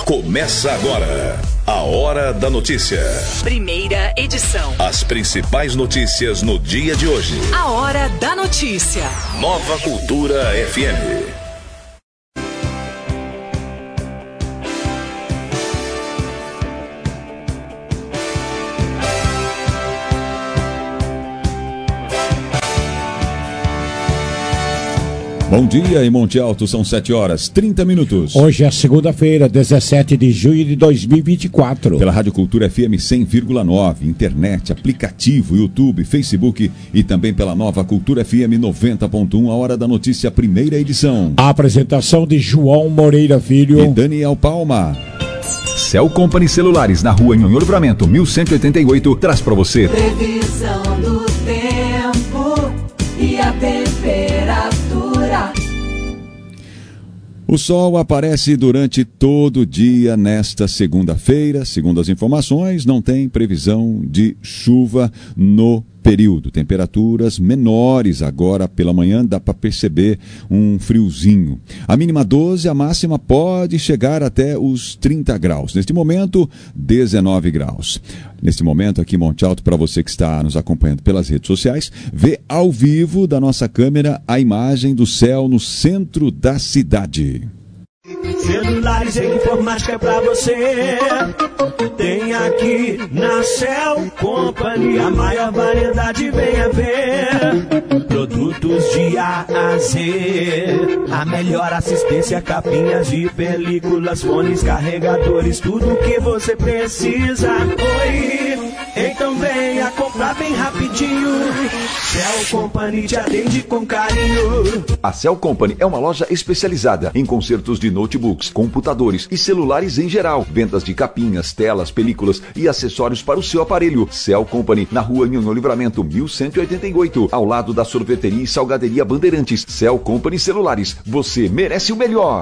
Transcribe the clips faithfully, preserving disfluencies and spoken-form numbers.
Começa agora a Hora da Notícia. Primeira edição. As principais notícias no dia de hoje. A Hora da Notícia. Nova Cultura F M. Bom dia, em Monte Alto, são sete horas, trinta minutos. Hoje é segunda-feira, dezessete de junho de dois mil e vinte e quatro. Pela Rádio Cultura F M cem vírgula nove, internet, aplicativo, YouTube, Facebook e também pela Nova Cultura F M noventa ponto um, a Hora da Notícia, primeira edição. A apresentação de João Moreira Filho e Daniel Palma. Cell Company Celulares, na rua Nhonhô Livramento, mil cento e oitenta e oito, traz para você previsão do tempo e a temperatura. O sol aparece durante todo o dia nesta segunda-feira. Segundo as informações, não tem previsão de chuva no período. Temperaturas menores agora pela manhã, dá para perceber um friozinho. A mínima doze, a máxima pode chegar até os trinta graus. Neste momento, dezenove graus. Neste momento aqui em Monte Alto, para você que está nos acompanhando pelas redes sociais, vê ao vivo da nossa câmera a imagem do céu no centro da cidade. Celulares e informática é pra você. Tem aqui na Cell Company a maior variedade, venha ver. Produtos de A a Z, a melhor assistência, capinhas de películas, fones, carregadores, tudo o que você precisa. Oi, então venha comprar bem rapidinho. Cell Company te atende com carinho. A Cell Company é uma loja especializada em consertos de notebooks, computadores e celulares em geral. Vendas de capinhas, telas, películas e acessórios para o seu aparelho. Cell Company, na rua Nhonhô Livramento, mil cento e oitenta e oito, ao lado da sorveteria e salgaderia Bandeirantes. Cell Company Celulares, você merece o melhor.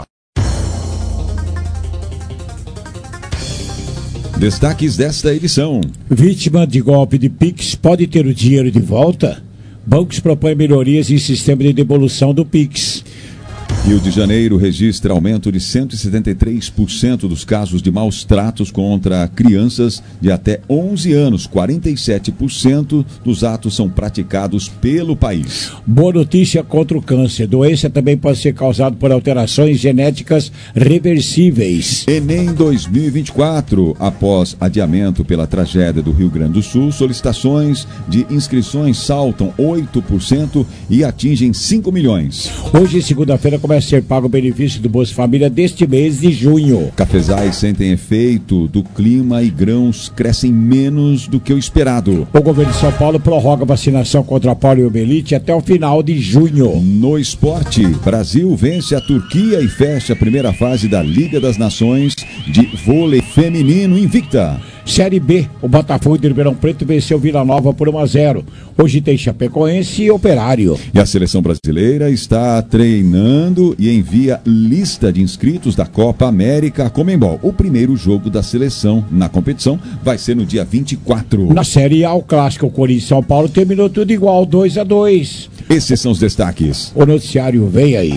Destaques desta edição. Vítima de golpe de Pix pode ter o dinheiro de volta? Bancos propõem melhorias em sistema de devolução do Pix. Rio de Janeiro registra aumento de cento e setenta e três por cento dos casos de maus tratos contra crianças de até onze anos. quarenta e sete por cento dos atos são praticados pelo país. Boa notícia contra o câncer. Doença também pode ser causada por alterações genéticas reversíveis. Enem dois mil e vinte e quatro. Após adiamento pela tragédia do Rio Grande do Sul, solicitações de inscrições saltam oito por cento e atingem cinco milhões. Hoje, segunda-feira, começa a ser pago o benefício do Bolsa Família deste mês de junho. Cafezais sentem efeito do clima e grãos crescem menos do que o esperado. O governo de São Paulo prorroga a vacinação contra a poliomielite até o final de junho. No esporte, Brasil vence a Turquia e fecha a primeira fase da Liga das Nações de vôlei feminino invicta. Série B, o Botafogo de Ribeirão Preto venceu Vila Nova por um a zero. Hoje tem Chapecoense e Operário. E a seleção brasileira está treinando e envia lista de inscritos da Copa América Conmebol. O primeiro jogo da seleção na competição vai ser no dia vinte e quatro. Na Série A, o clássico Corinthians e São Paulo terminou tudo igual, dois a dois. Esses são os destaques. O noticiário vem aí.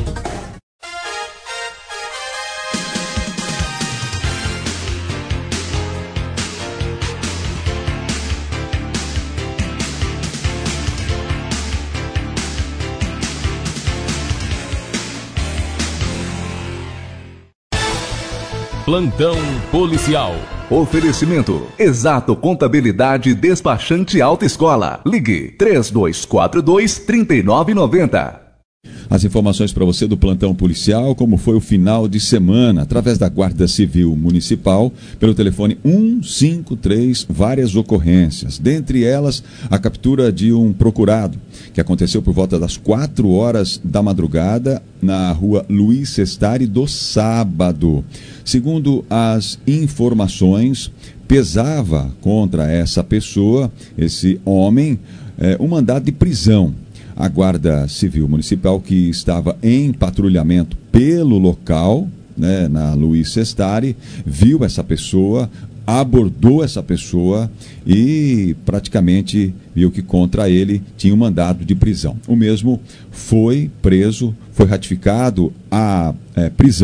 Plantão policial. Oferecimento: Exato Contabilidade Despachante Autoescola. Ligue três dois quatro dois, três nove nove zero. As informações para você do plantão policial, como foi o final de semana, através da Guarda Civil Municipal, pelo telefone um cinco três, várias ocorrências. Dentre elas, a captura de um procurado, que aconteceu por volta das quatro horas da madrugada, na rua Luiz Sestari, do sábado. Segundo as informações, pesava contra essa pessoa, esse homem, é, um mandado de prisão. A Guarda Civil Municipal, que estava em patrulhamento pelo local, né, na Luiz Sestari, viu essa pessoa, abordou essa pessoa e praticamente viu que contra ele tinha um mandado de prisão. O mesmo foi preso, foi ratificado a é, prisão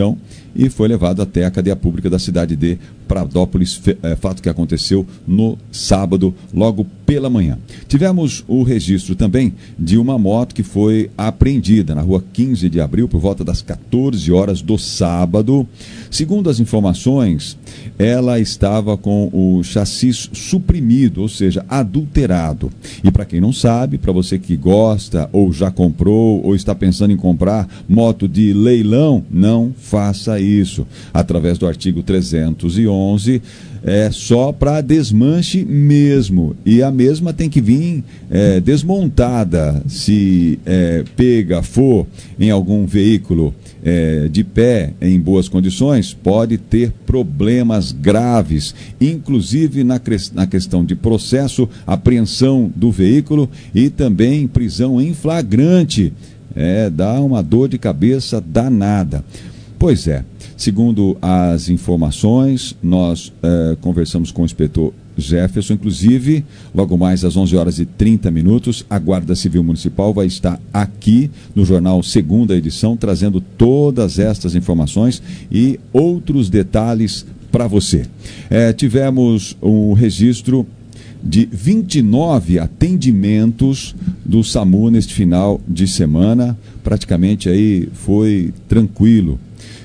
e foi levado até a cadeia pública da cidade de Pradópolis, é, fato que aconteceu no sábado, logo pela manhã. Tivemos o registro também de uma moto que foi apreendida na rua quinze de abril por volta das quatorze horas do sábado. Segundo as informações, ela estava com o chassi suprimido, ou seja, adulterado. E para quem não sabe, para você que gosta ou já comprou ou está pensando em comprar moto de leilão, não faça isso. Através do artigo trezentos e onze, é só para desmanche mesmo, e a mesma tem que vir é, desmontada. Se é, pega, for em algum veículo é, de pé, em boas condições, pode ter problemas graves, inclusive na, na questão de processo, apreensão do veículo e também prisão em flagrante. É, dá uma dor de cabeça danada. Pois é, segundo as informações, nós eh, conversamos com o inspetor Jefferson, inclusive, logo mais às onze horas e trinta minutos, a Guarda Civil Municipal vai estar aqui no jornal Segunda Edição, trazendo todas estas informações e outros detalhes para você. Eh, tivemos um registro de vinte e nove atendimentos do SAMU neste final de semana, praticamente aí foi tranquilo.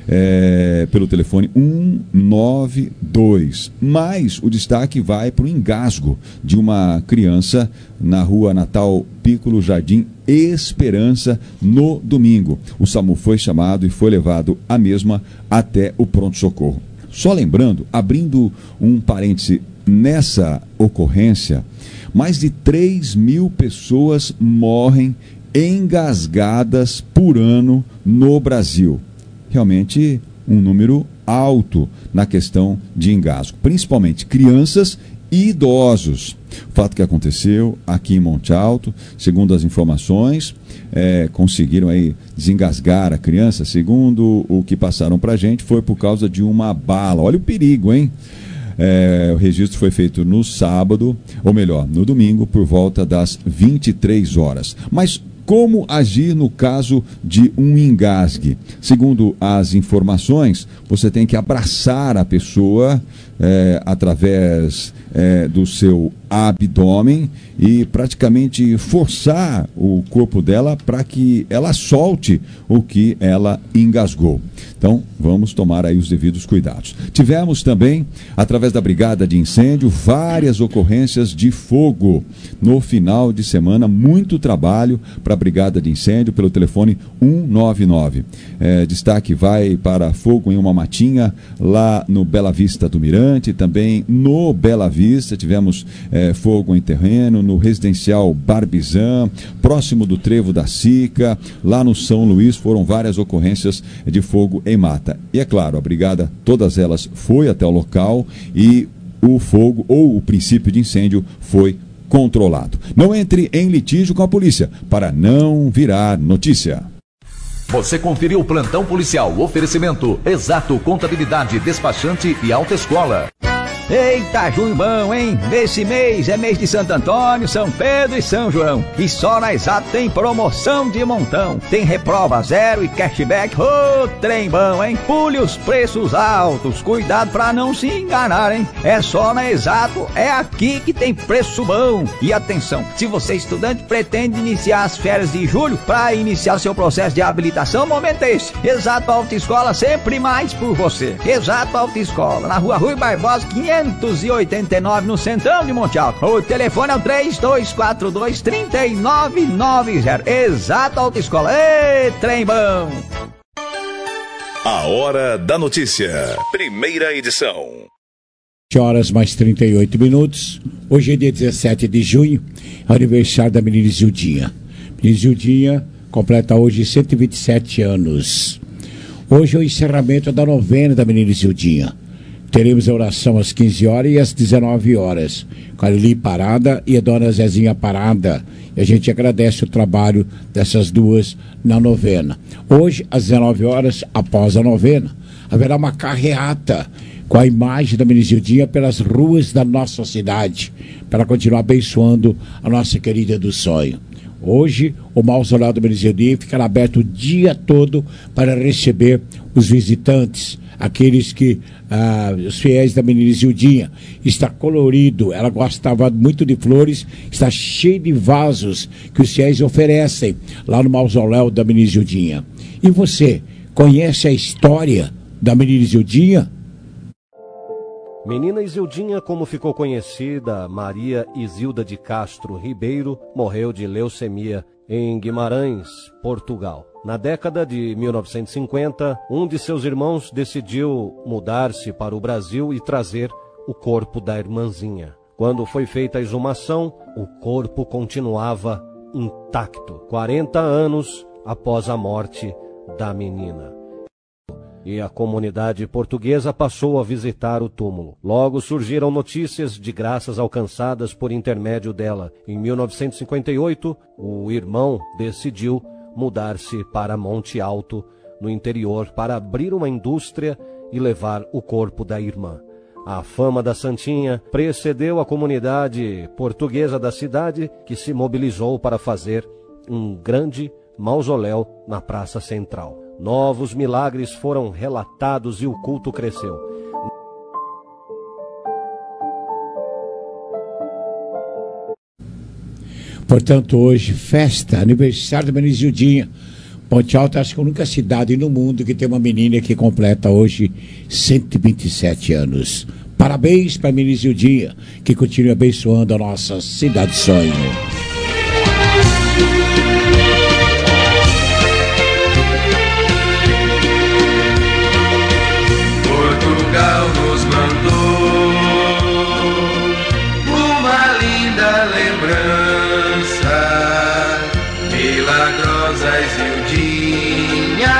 É, pelo telefone um nove dois, mas o destaque vai para o engasgo de uma criança na rua Natal Piccolo, Jardim Esperança, no domingo. O SAMU foi chamado e foi levado a mesma até o pronto-socorro. Só lembrando, abrindo um parêntese, nessa ocorrência, mais de três mil pessoas morrem engasgadas por ano no Brasil. Realmente um número alto na questão de engasgo, principalmente crianças e idosos. O fato que aconteceu aqui em Monte Alto, segundo as informações, é, conseguiram aí desengasgar a criança, segundo o que passaram para a gente, foi por causa de uma bala. Olha o perigo, hein? É, o registro foi feito no sábado, ou melhor, no domingo, por volta das vinte e três horas. Mas como agir no caso de um engasgue? Segundo as informações, você tem que abraçar a pessoa é, através é, do seu abdômen e praticamente forçar o corpo dela para que ela solte o que ela engasgou. Então, vamos tomar aí os devidos cuidados. Tivemos também, através da Brigada de Incêndio, várias ocorrências de fogo no final de semana. Muito trabalho para a Brigada de Incêndio pelo telefone um nove nove. É, destaque vai para fogo em uma matinha lá no Bela Vista do Mirante, também no Bela Vista tivemos é, fogo em terreno, no residencial Barbizan, próximo do Trevo da Sica, lá no São Luís foram várias ocorrências de fogo em mata. E é claro, a brigada, todas elas foi até o local e o fogo ou o princípio de incêndio foi controlado. Não entre em litígio com a polícia para não virar notícia. Você conferiu o Plantão Policial, oferecimento Exato Contabilidade, Despachante e Autoescola. Eita, junho bom, hein? Esse mês é mês de Santo Antônio, São Pedro e São João. E só na Exato tem promoção de montão. Tem reprova zero e cashback. Ô, oh, trem bom, hein? Pule os preços altos. Cuidado pra não se enganar, hein? É só na Exato, é aqui que tem preço bom. E atenção, se você é estudante pretende iniciar as férias de julho, pra iniciar seu processo de habilitação, o momento é esse. Exato Autoescola, sempre mais por você. Exato Autoescola, na rua Rui Barbosa, quinhentos e oitenta e nove, no centrão de Monte Alto. O telefone é o três dois quatro dois, três nove nove zero. Exato Autoescola. Ê, trem bom! A Hora da Notícia. Primeira edição. Horas mais trinta e oito minutos. Hoje é dia dezessete de junho, aniversário da menina Zildinha. Menina Zildinha completa hoje cento e vinte e sete anos. Hoje é o encerramento da novena da menina Zildinha. Teremos a oração às quinze horas e às dezenove horas, com a Lili Parada e a dona Zezinha Parada. E a gente agradece o trabalho dessas duas na novena. Hoje, às dezenove horas, após a novena, haverá uma carreata com a imagem da Menizildinha pelas ruas da nossa cidade, para continuar abençoando a nossa querida do sonho. Hoje, o mausoléu do Menizildinha fica aberto o dia todo para receber os visitantes, aqueles que, ah, os fiéis da Menizildinha. Está colorido, ela gostava muito de flores, está cheio de vasos que os fiéis oferecem lá no mausoléu da Menizildinha. E você, conhece a história da Menina Isildinha? Menina Isildinha, como ficou conhecida, Maria Isilda de Castro Ribeiro, morreu de leucemia em Guimarães, Portugal. Na década de mil novecentos e cinquenta, um de seus irmãos decidiu mudar-se para o Brasil e trazer o corpo da irmãzinha. Quando foi feita a exumação, o corpo continuava intacto, quarenta anos após a morte da menina. E a comunidade portuguesa passou a visitar o túmulo. Logo surgiram notícias de graças alcançadas por intermédio dela. Em mil novecentos e cinquenta e oito, o irmão decidiu mudar-se para Monte Alto, no interior, para abrir uma indústria e levar o corpo da irmã. A fama da Santinha precedeu a comunidade portuguesa da cidade, que se mobilizou para fazer um grande mausoléu na Praça Central. Novos milagres foram relatados e o culto cresceu. Portanto, hoje, festa, aniversário da Menina Isildinha. Ponte Alta, acho que é a única cidade no mundo que tem uma menina que completa hoje cento e vinte e sete anos. Parabéns para a Menina Isildinha, que continue abençoando a nossa cidade sonho. Portugal nos mandou uma linda lembrança, milagrosa Isildinha,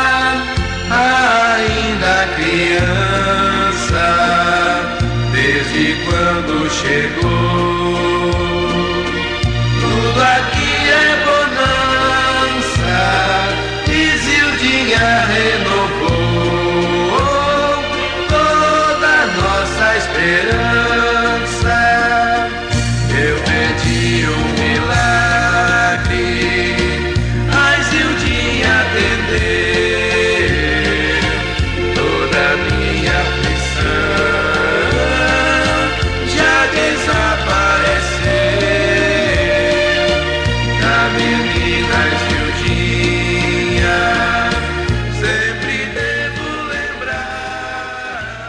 ainda criança, desde quando chegou. Tudo aqui é bonança, Isildinha renovou esperança. Eu pedi um milagre, a Isildinha atender toda a minha aflição, já desapareceu. Da menina Isildinha sempre devo lembrar.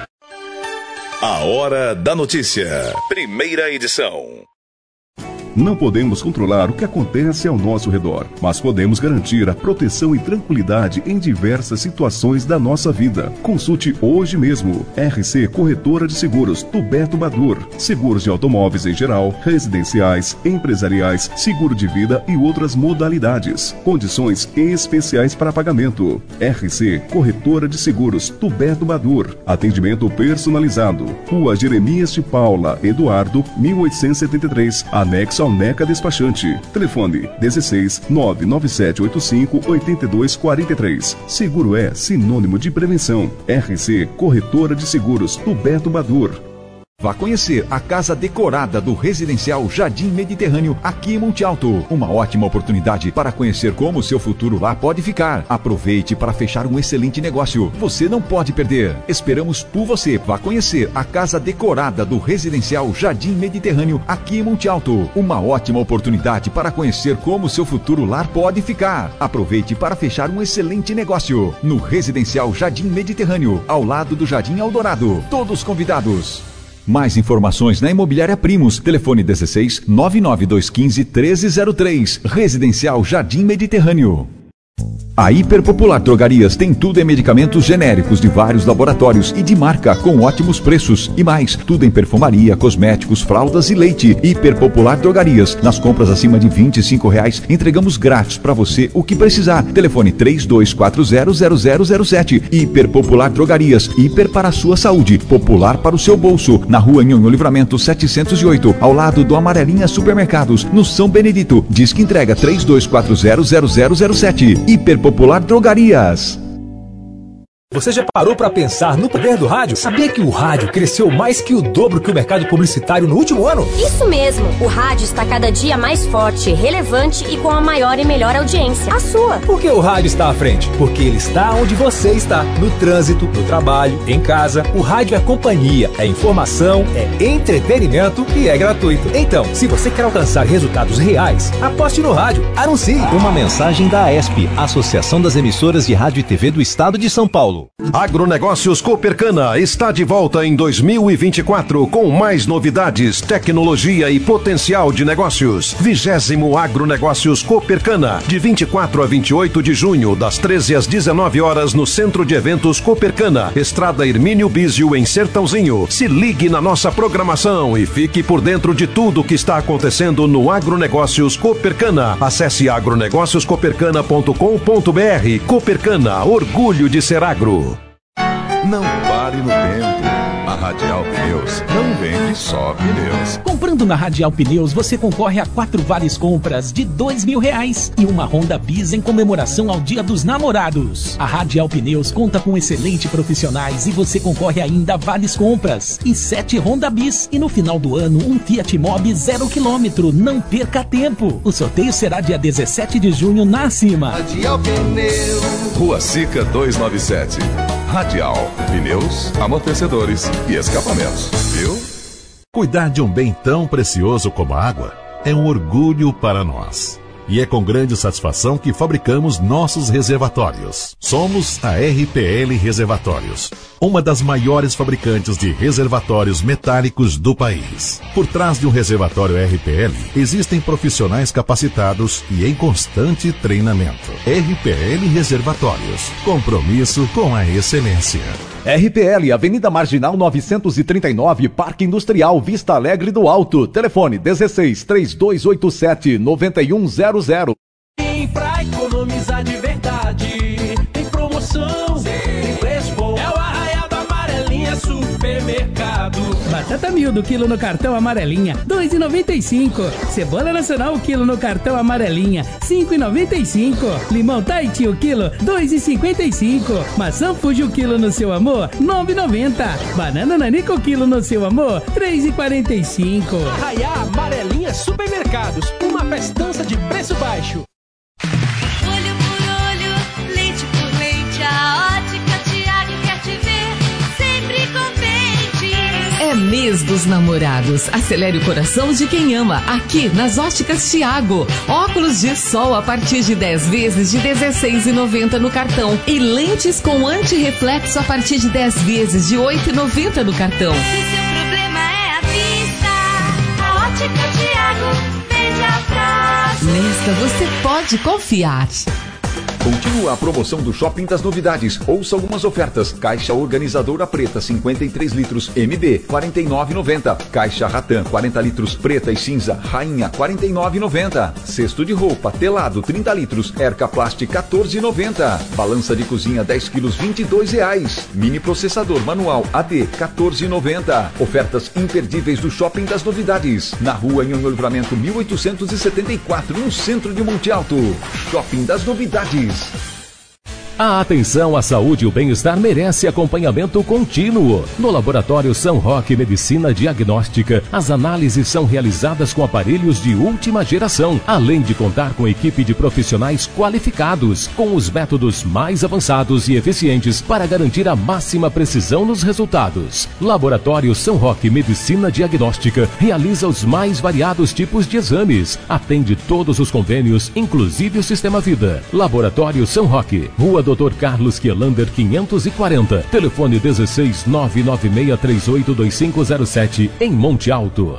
A Hora da Notícia, primeira edição. Não podemos controlar o que acontece ao nosso redor, mas podemos garantir a proteção e tranquilidade em diversas situações da nossa vida. Consulte hoje mesmo. R C Corretora de Seguros, Tuberto Badur. Seguros de automóveis em geral, residenciais, empresariais, seguro de vida e outras modalidades. Condições especiais para pagamento. R C Corretora de Seguros, Tuberto Badur. Atendimento personalizado. Rua Jeremias de Paula, Eduardo, mil oitocentos e setenta e três, anexo ao Neca Despachante. Telefone dezesseis, nove nove sete oito cinco, oito dois quatro três. Seguro é sinônimo de prevenção. R C Corretora de Seguros, Tuberto Badur. Vá conhecer a casa decorada do Residencial Jardim Mediterrâneo, aqui em Monte Alto. Uma ótima oportunidade para conhecer como o seu futuro lá pode ficar. Aproveite para fechar um excelente negócio. Você não pode perder. Esperamos por você. Vá conhecer a casa decorada do Residencial Jardim Mediterrâneo, aqui em Monte Alto. Uma ótima oportunidade para conhecer como o seu futuro lar pode ficar. Aproveite para fechar um excelente negócio. No Residencial Jardim Mediterrâneo, ao lado do Jardim Eldorado. Todos convidados. Mais informações na Imobiliária Primos. Telefone dezesseis, nove nove dois um cinco, um três zero três. Residencial Jardim Mediterrâneo. A Hiperpopular Drogarias tem tudo em medicamentos genéricos de vários laboratórios e de marca com ótimos preços e mais, tudo em perfumaria, cosméticos, fraldas e leite. Hiperpopular Drogarias, nas compras acima de vinte e cinco reais, entregamos grátis para você o que precisar. Telefone três dois quatro zero, zero zero zero sete. Hiperpopular Drogarias, hiper para a sua saúde, popular para o seu bolso. Na Rua Nhonhô Livramento setecentos e oito, ao lado do Amarelinha Supermercados, no São Benedito. Diz que entrega três dois quatro zero, zero zero zero sete. Hiperpopular Drogarias. Você já parou para pensar no poder do rádio? Sabia que o rádio cresceu mais que o dobro que o mercado publicitário no último ano? Isso mesmo! O rádio está cada dia mais forte, relevante e com a maior e melhor audiência, a sua. Por que o rádio está à frente? Porque ele está onde você está. No trânsito, no trabalho, em casa. O rádio é companhia, é informação, é entretenimento e é gratuito. Então, se você quer alcançar resultados reais, aposte no rádio. Anuncie. Uma mensagem da AESP, Associação das Emissoras de Rádio e T V do Estado de São Paulo. Agronegócios Copercana está de volta em dois mil e vinte e quatro com mais novidades, tecnologia e potencial de negócios. Vigésimo Agronegócios Copercana, de vinte e quatro a vinte e oito de junho, das treze às dezenove horas, no Centro de Eventos Copercana, Estrada Hermínio Bísio, em Sertãozinho. Se ligue na nossa programação e fique por dentro de tudo que está acontecendo no Agronegócios Copercana. Acesse agronegócios copercana ponto com ponto br. Copercana, orgulho de ser agro. Não pare no tempo. A Radial Pneus não vende só pneus. Comprando na Radial Pneus, você concorre a quatro vales compras de dois mil reais e uma Honda Bis em comemoração ao Dia dos Namorados. A Radial Pneus conta com excelentes profissionais e você concorre ainda a vales compras e sete Honda Bis. E no final do ano, um Fiat Mobi zero quilômetro. Não perca tempo. O sorteio será dia dezessete de junho na Acima. Radial Pneus. Rua Sica duzentos e noventa e sete. Radial Pneus, amortecedores e escapamentos, viu? Cuidar de um bem tão precioso como a água é um orgulho para nós. E é com grande satisfação que fabricamos nossos reservatórios. Somos a R P L Reservatórios, uma das maiores fabricantes de reservatórios metálicos do país. Por trás de um reservatório R P L, existem profissionais capacitados e em constante treinamento. R P L Reservatórios, compromisso com a excelência. R P L, Avenida Marginal novecentos e trinta e nove, Parque Industrial, Vista Alegre do Alto. Telefone dezesseis, três dois oito sete, nove um zero zero. Tem pra economizar de verdade, tem promoção, tem preço bom. É o Arraial da Amarelinha Supermercado. Batata miúdo, quilo no cartão Amarelinha, dois reais e noventa e cinco. Cebola nacional, o quilo no cartão Amarelinha, cinco reais e noventa e cinco. Limão Tahiti, o quilo, dois reais e cinquenta e cinco. Maçã Fuji, o quilo no seu amor, nove reais e noventa. Banana Nanica, o quilo no seu amor, três reais e quarenta e cinco. Arraial Amarelinha Supermercados, uma festança de preço baixo. Olho por olho, leite por leite, a Ótica Tiago quer te ver sempre contente. É mês dos namorados. Acelere o coração de quem ama. Aqui nas Óticas Tiago. Óculos de sol a partir de dez vezes de dezesseis reais e noventa no cartão. E lentes com antirreflexo a partir de dez vezes de oito reais e noventa no cartão. Se seu problema é a vista, a Ótica Tiago veja pra você. Nesta você pode confiar. Continua a promoção do Shopping das Novidades. Ouça algumas ofertas. Caixa organizadora preta cinquenta e três litros M D quarenta e nove reais e noventa. Caixa Ratan quarenta litros preta e cinza Rainha quarenta e nove reais e noventa. Cesto de roupa telado trinta litros Erca Plast quatorze reais e noventa. Balança de cozinha dez quilos vinte e dois reais. Mini processador manual A D quatorze reais e noventa. Ofertas imperdíveis do Shopping das Novidades. Na rua Nhonhô Livramento mil oitocentos e setenta e quatro, no centro de Monte Alto. Shopping das Novidades. A atenção à saúde e o bem-estar merece acompanhamento contínuo. No Laboratório São Roque Medicina Diagnóstica, as análises são realizadas com aparelhos de última geração, além de contar com equipe de profissionais qualificados, com os métodos mais avançados e eficientes para garantir a máxima precisão nos resultados. Laboratório São Roque Medicina Diagnóstica realiza os mais variados tipos de exames, atende todos os convênios, inclusive o Sistema Vida. Laboratório São Roque, Rua doutor Carlos Quielander quinhentos e quarenta, telefone dezesseis, nove nove seis três oito dois cinco zero sete, em Monte Alto.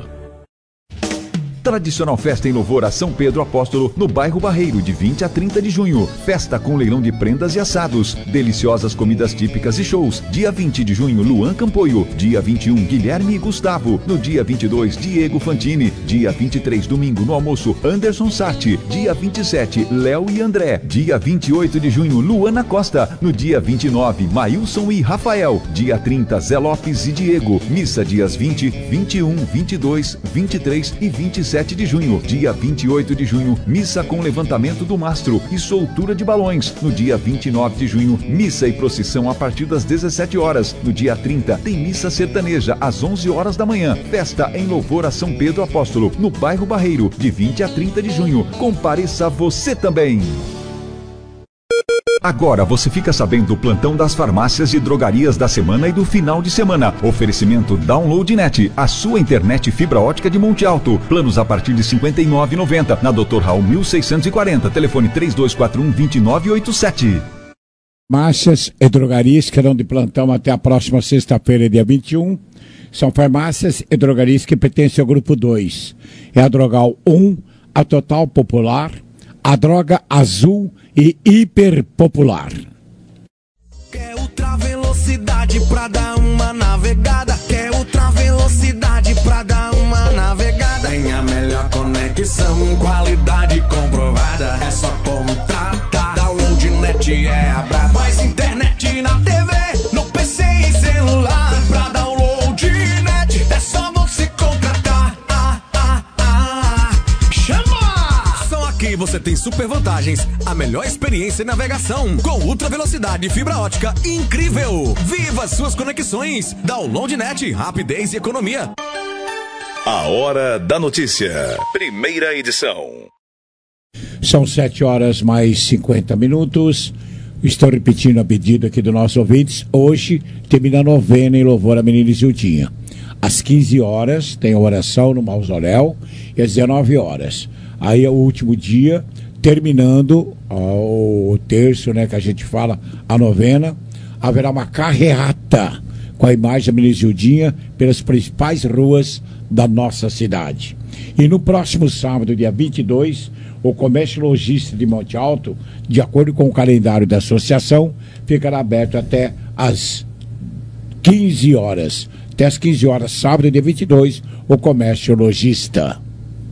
Tradicional festa em louvor a São Pedro Apóstolo, no bairro Barreiro, de vinte a trinta de junho. Festa com leilão de prendas e assados, deliciosas comidas típicas e shows. Dia vinte de junho, Luan Campoio. Dia vinte e um, Guilherme e Gustavo. No dia vinte e dois, Diego Fantini. Dia vinte e três, domingo, no almoço, Anderson Sarti. Dia vinte e sete, Léo e André. Dia vinte e oito de junho, Luana Costa. No dia vinte e nove, Maílson e Rafael. Dia trinta, Zé Lopes e Diego. Missa dias vinte, vinte e um, vinte e dois, vinte e três e vinte e sete sete de junho. Dia vinte e oito de junho, missa com levantamento do mastro e soltura de balões. No dia vinte e nove de junho, missa e procissão a partir das dezessete horas. No dia trinta, tem missa sertaneja às onze horas da manhã. Festa em louvor a São Pedro Apóstolo, no bairro Barreiro, de vinte a trinta de junho. Compareça você também. Agora você fica sabendo do plantão das farmácias e drogarias da semana e do final de semana. Oferecimento DownloadNet, a sua internet fibra ótica de Monte Alto. Planos a partir de cinquenta e nove reais e noventa centavos. Na doutor Raul mil seiscentos e quarenta. Telefone três dois quatro um, dois nove oito sete. Farmácias e drogarias estarão de plantão até a próxima sexta-feira, dia vinte e um. São farmácias e drogarias que pertencem ao grupo dois. É a Drogal um, a Total Popular, a Droga Azul e Hiper Popular. Quer ultra velocidade pra dar uma navegada? Quer ultra velocidade pra dar uma navegada? Tem a melhor conexão, qualidade comprovada. É só contratar. DownloadNet é a braba. Mais internet na T V, no P C e celular. Pra DownloadNet é só você contratar. Ah, ah, ah. Chama! Só aqui você tem super vantagens. A melhor experiência em navegação com ultra velocidade e fibra ótica incrível. Viva suas conexões. DownloadNet, rapidez e economia. A Hora da Notícia. Primeira edição. São sete horas mais cinquenta minutos. Estou repetindo a pedido aqui dos nossos ouvintes. Hoje termina a novena em louvor a menina Isildinha. Às quinze horas tem a oração no mausoléu e às dezenove horas. Aí é o último dia, terminando ó, o terço, né, que a gente fala, a novena, haverá uma carreata com a imagem da menina Isildinha pelas principais ruas da nossa cidade. E no próximo sábado, dia vinte e dois, o comércio lojista de Monte Alto, de acordo com o calendário da associação, ficará aberto até às quinze horas. Até às quinze horas, sábado, dia vinte e dois, o comércio lojista.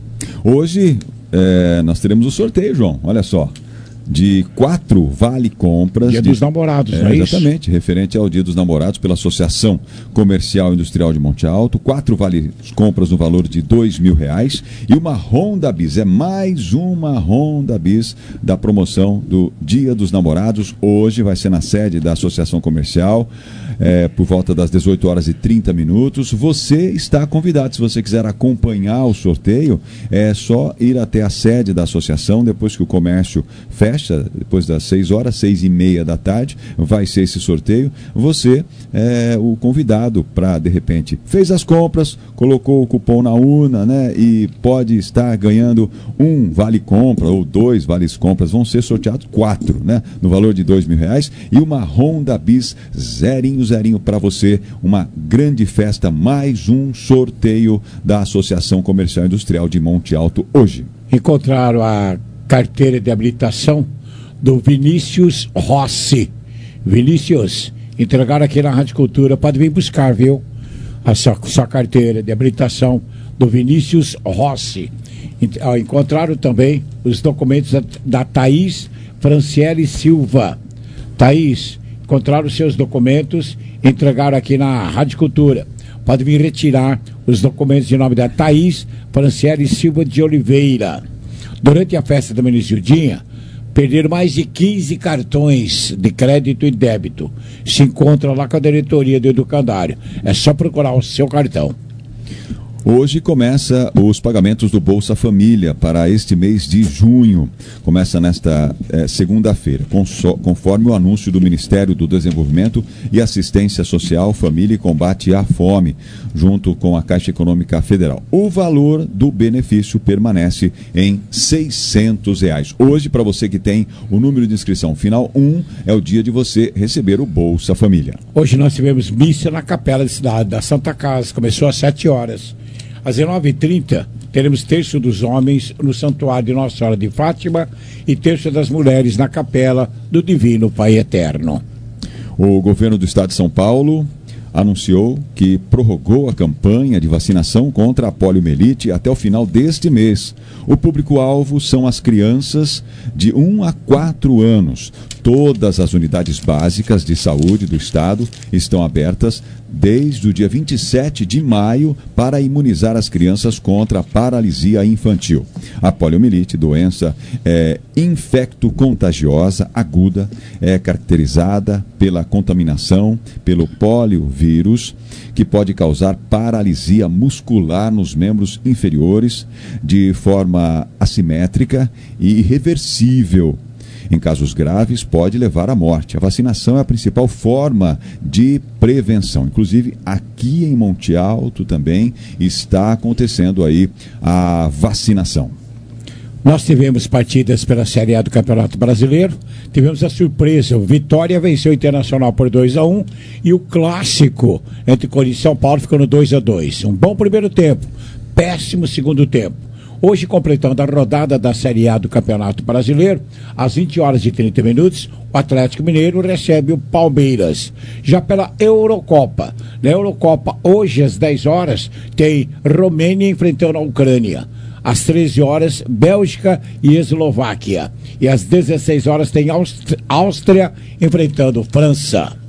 Hoje é, nós teremos o sorteio, João, olha só, de quatro vale-compras. Dia de... dos Namorados, é, não é exatamente, isso? referente ao Dia dos Namorados pela Associação Comercial e Industrial de Monte Alto. Quatro vale-compras no valor de dois mil reais e uma Honda Bis. É mais uma Honda Bis da promoção do Dia dos Namorados. Hoje vai ser na sede da Associação Comercial, é, por volta das dezoito horas e trinta minutos. Você está convidado. Se você quiser acompanhar o sorteio, é só ir até a sede da associação depois que o comércio fecha. Depois das seis horas, seis e meia da tarde, vai ser esse sorteio. Você é o convidado para, de repente, fez as compras, colocou o cupom na urna, né? E pode estar ganhando um vale-compra ou dois vales-compras. Vão ser sorteados quatro, né? No valor de dois mil reais e uma Honda Bis zerinho, zerinho para você. Uma grande festa, mais um sorteio da Associação Comercial e Industrial de Monte Alto hoje. Encontraram a carteira de habilitação do Vinícius Rossi. Vinícius, entregaram aqui na Rádio Cultura, pode vir buscar, viu? A sua, sua carteira de habilitação do Vinícius Rossi. Encontraram também os documentos da, da Thaís Franciele Silva. Thaís, encontraram os seus documentos, entregaram aqui na Rádio Cultura. Pode vir retirar os documentos em nome da Thaís Franciele Silva de Oliveira. Durante a festa da menina Isildinha, perderam mais de quinze cartões de crédito e débito. Se encontra lá com a diretoria do Educandário. É só procurar o seu cartão. Hoje começa os pagamentos do Bolsa Família para este mês de junho. Começa nesta eh, segunda-feira, conforme o anúncio do Ministério do Desenvolvimento e Assistência Social, Família e Combate à Fome, junto com a Caixa Econômica Federal. O valor do benefício permanece em seiscentos reais. Hoje, para você que tem o número de inscrição final um, é o dia de você receber o Bolsa Família. Hoje nós tivemos missa na Capela da Cidade, da Santa Casa. Começou às sete horas. Às dezenove e trinta, teremos terço dos homens no Santuário de Nossa Senhora de Fátima e terço das mulheres na Capela do Divino Pai Eterno. O governo do estado de São Paulo anunciou que prorrogou a campanha de vacinação contra a poliomielite até o final deste mês. O público-alvo são as crianças de um a quatro anos. Todas as unidades básicas de saúde do estado estão abertas desde o dia vinte e sete de maio para imunizar as crianças contra a paralisia infantil. A poliomielite, doença é, infecto-contagiosa aguda, é caracterizada pela contaminação pelo poliovírus, que pode causar paralisia muscular nos membros inferiores de forma assimétrica e irreversível. Em casos graves, pode levar à morte. A vacinação é a principal forma de prevenção. Inclusive, aqui em Monte Alto também está acontecendo aí a vacinação. Nós tivemos partidas pela Série A do Campeonato Brasileiro. Tivemos a surpresa. O Vitória venceu o Internacional por dois a um. E o clássico entre Corinthians e São Paulo ficou no dois a dois. Um bom primeiro tempo. Péssimo segundo tempo. Hoje, completando a rodada da Série A do Campeonato Brasileiro, às vinte horas e trinta minutos, o Atlético Mineiro recebe o Palmeiras. Já pela Eurocopa. Na Eurocopa, hoje às dez horas, tem Romênia enfrentando a Ucrânia. Às treze horas, Bélgica e Eslováquia. E às dezesseis horas tem Áustria, Áustria enfrentando França.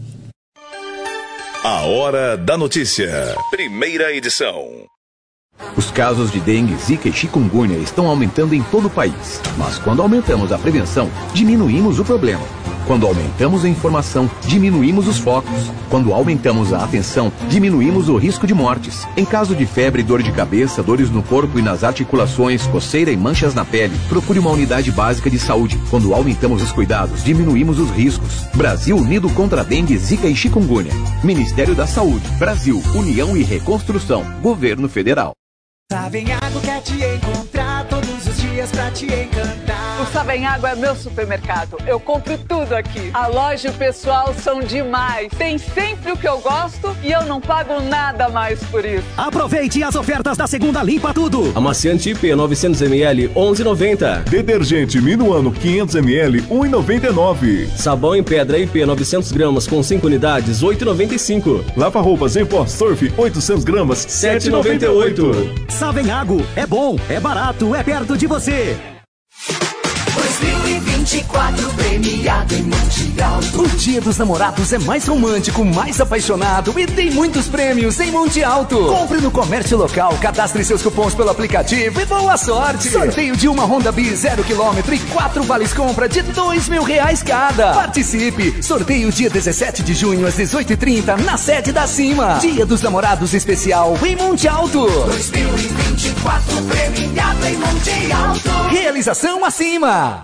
A Hora da Notícia. Primeira edição. Os casos de dengue, zika e chikungunya estão aumentando em todo o país. Mas quando aumentamos a prevenção, diminuímos o problema. Quando aumentamos a informação, diminuímos os focos. Quando aumentamos a atenção, diminuímos o risco de mortes. Em caso de febre, dor de cabeça, dores no corpo e nas articulações, coceira e manchas na pele, procure uma unidade básica de saúde. Quando aumentamos os cuidados, diminuímos os riscos. Brasil unido contra a dengue, zika e chikungunya. Ministério da Saúde. Brasil, União e Reconstrução. Governo Federal. Savenhago quer te encontrar todos os dias pra te encantar. O Savenhago é meu supermercado. Eu compro tudo aqui. A loja e o pessoal são demais. Tem sempre o que eu gosto e eu não pago nada mais por isso. Aproveite as ofertas da segunda Limpa Tudo. Amaciante I P novecentos mililitros, onze reais e noventa centavos. Detergente Minuano quinhentos mililitros, um real e noventa e nove centavos. Sabão em pedra I P novecentos gramas com cinco unidades, oito reais e noventa e cinco centavos. Lava-roupas em pó Surf oitocentos gramas, sete reais e noventa e oito centavos. Savenhago, é bom, é barato, é perto de você. dois mil e vinte e quatro premiado em Monte Alto. O Dia dos Namorados é mais romântico, mais apaixonado e tem muitos prêmios em Monte Alto. Compre no comércio local, cadastre seus cupons pelo aplicativo e boa sorte. Sorteio de uma Honda Bis zero quilômetro e quatro vales compra de dois mil reais cada. Participe! Sorteio dia dezessete de junho às dezoito e trinta na sede da Cima. Dia dos Namorados especial em Monte Alto. dois mil e vinte e quatro premiado em Monte Alto. Realização acima.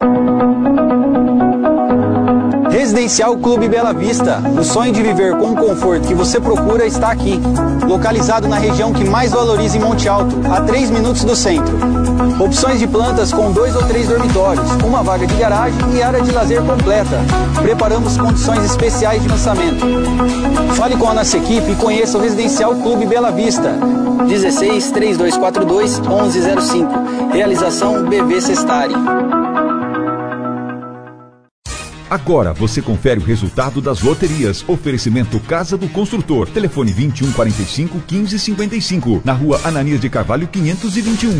Residencial Clube Bela Vista. O sonho de viver com o conforto que você procura está aqui. Localizado na região que mais valoriza em Monte Alto, a três minutos do centro. Opções de plantas com dois ou três dormitórios, uma vaga de garagem e área de lazer completa. Preparamos condições especiais de lançamento. Fale com a nossa equipe e conheça o Residencial Clube Bela Vista. dezesseis, três dois quatro dois, onze zero cinco. Realização B V Sestari. Agora você confere o resultado das loterias. Oferecimento Casa do Construtor. Telefone vinte e um quarenta e cinco, quinze cinquenta e cinco. Na rua Ananias de Carvalho, quinhentos e vinte e um.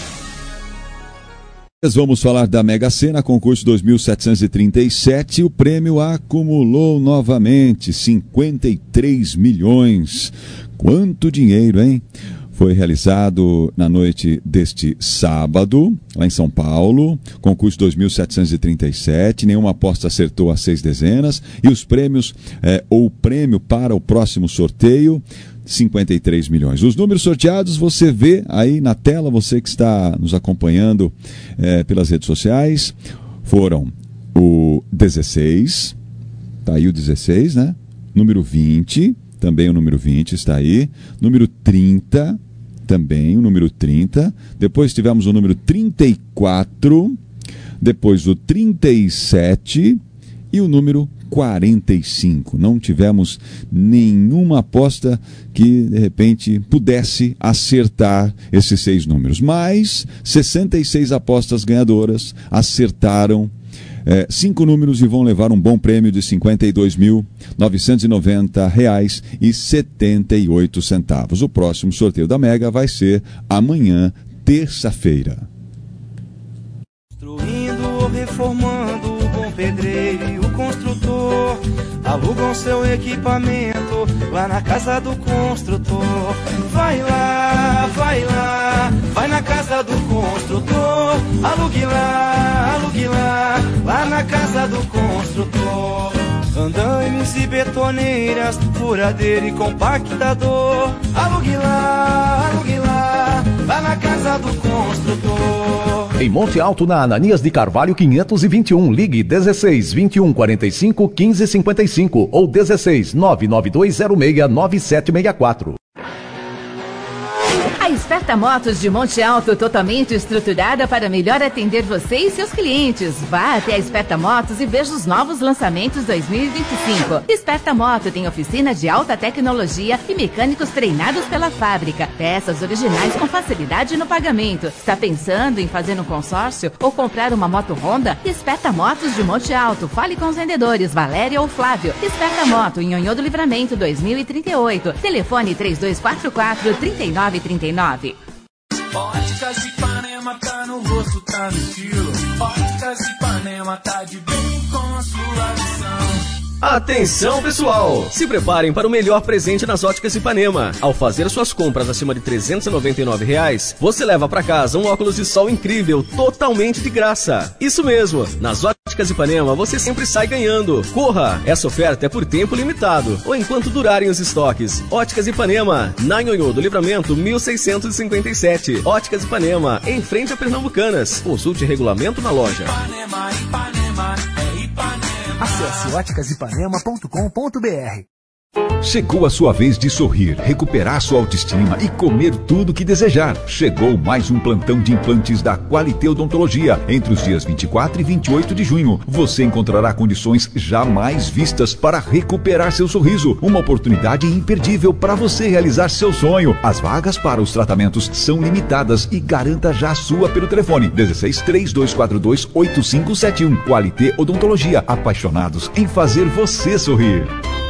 Vamos falar da Mega Sena, concurso dois mil setecentos e trinta e sete. O prêmio acumulou novamente cinquenta e três milhões. Quanto dinheiro, hein? Foi realizado na noite deste sábado, lá em São Paulo, concurso dois mil setecentos e trinta e sete, nenhuma aposta acertou as seis dezenas, e os prêmios, é, ou o prêmio para o próximo sorteio, cinquenta e três milhões. Os números sorteados você vê aí na tela, você que está nos acompanhando é, pelas redes sociais, foram o dezesseis, tá aí o dezesseis, né? Número vinte, também o número vinte está aí, número trinta, também o número trinta, depois tivemos o número trinta e quatro, depois o trinta e sete e o número quarenta e cinco. Não tivemos nenhuma aposta que, de repente, pudesse acertar esses seis números, mas sessenta e seis apostas ganhadoras acertaram É, cinco números e vão levar um bom prêmio de cinquenta e dois mil, novecentos e noventa reais e setenta e oito centavos. O próximo sorteio da Mega vai ser amanhã, terça-feira. Construindo ou reformando o bom pedreiro alugam seu equipamento lá na casa do construtor. Vai lá, vai lá, vai na casa do construtor. Alugue lá, alugue lá, lá na casa do construtor. Andaimes e betoneiras, furadeira e compactador. Alugue lá, alugue lá, lá na casa do construtor. Em Monte Alto, na Ananias de Carvalho quinhentos e vinte e um, ligue dezesseis, vinte e um, quarenta e cinco, quinze, cinquenta e cinco ou dezesseis, nove nove dois zero seis, nove sete seis quatro. A Esperta Motos de Monte Alto, totalmente estruturada para melhor atender você e seus clientes. Vá até a Esperta Motos e veja os novos lançamentos dois mil e vinte e cinco. Esperta Moto tem oficina de alta tecnologia e mecânicos treinados pela fábrica. Peças originais com facilidade no pagamento. Está pensando em fazer um consórcio ou comprar uma moto Honda? Esperta Motos de Monte Alto. Fale com os vendedores Valéria ou Flávio. Esperta Moto em Nhonhô do Livramento dois mil e trinta e oito. Telefone três dois quatro quatro, três nove três nove. Óticas Ipanema tá no rosto, tá no estilo. Óticas Ipanema tá de bem com a sua visão. Atenção, pessoal! Se preparem para o melhor presente nas Óticas Ipanema. Ao fazer suas compras acima de trezentos e noventa e nove reais, você leva para casa um óculos de sol incrível, totalmente de graça. Isso mesmo! Nas Óticas Ipanema você sempre sai ganhando. Corra! Essa oferta é por tempo limitado, ou enquanto durarem os estoques. Óticas Ipanema, na Nhonhô do Livramento mil seiscentos e cinquenta e sete. Óticas Ipanema, em frente a Pernambucanas. Consulte regulamento na loja. Ipanema, Ipanema, é Ipanema. Acesse óticas ipanema ponto com ponto b r. Chegou a sua vez de sorrir, recuperar sua autoestima e comer tudo que desejar. Chegou mais um plantão de implantes da Qualité Odontologia. Entre os dias vinte e quatro e vinte e oito de junho, você encontrará condições jamais vistas para recuperar seu sorriso. Uma oportunidade imperdível para você realizar seu sonho. As vagas para os tratamentos são limitadas e garanta já a sua pelo telefone dezesseis, três dois quatro dois, oito cinco sete um. Qualité Odontologia, apaixonados em fazer você sorrir.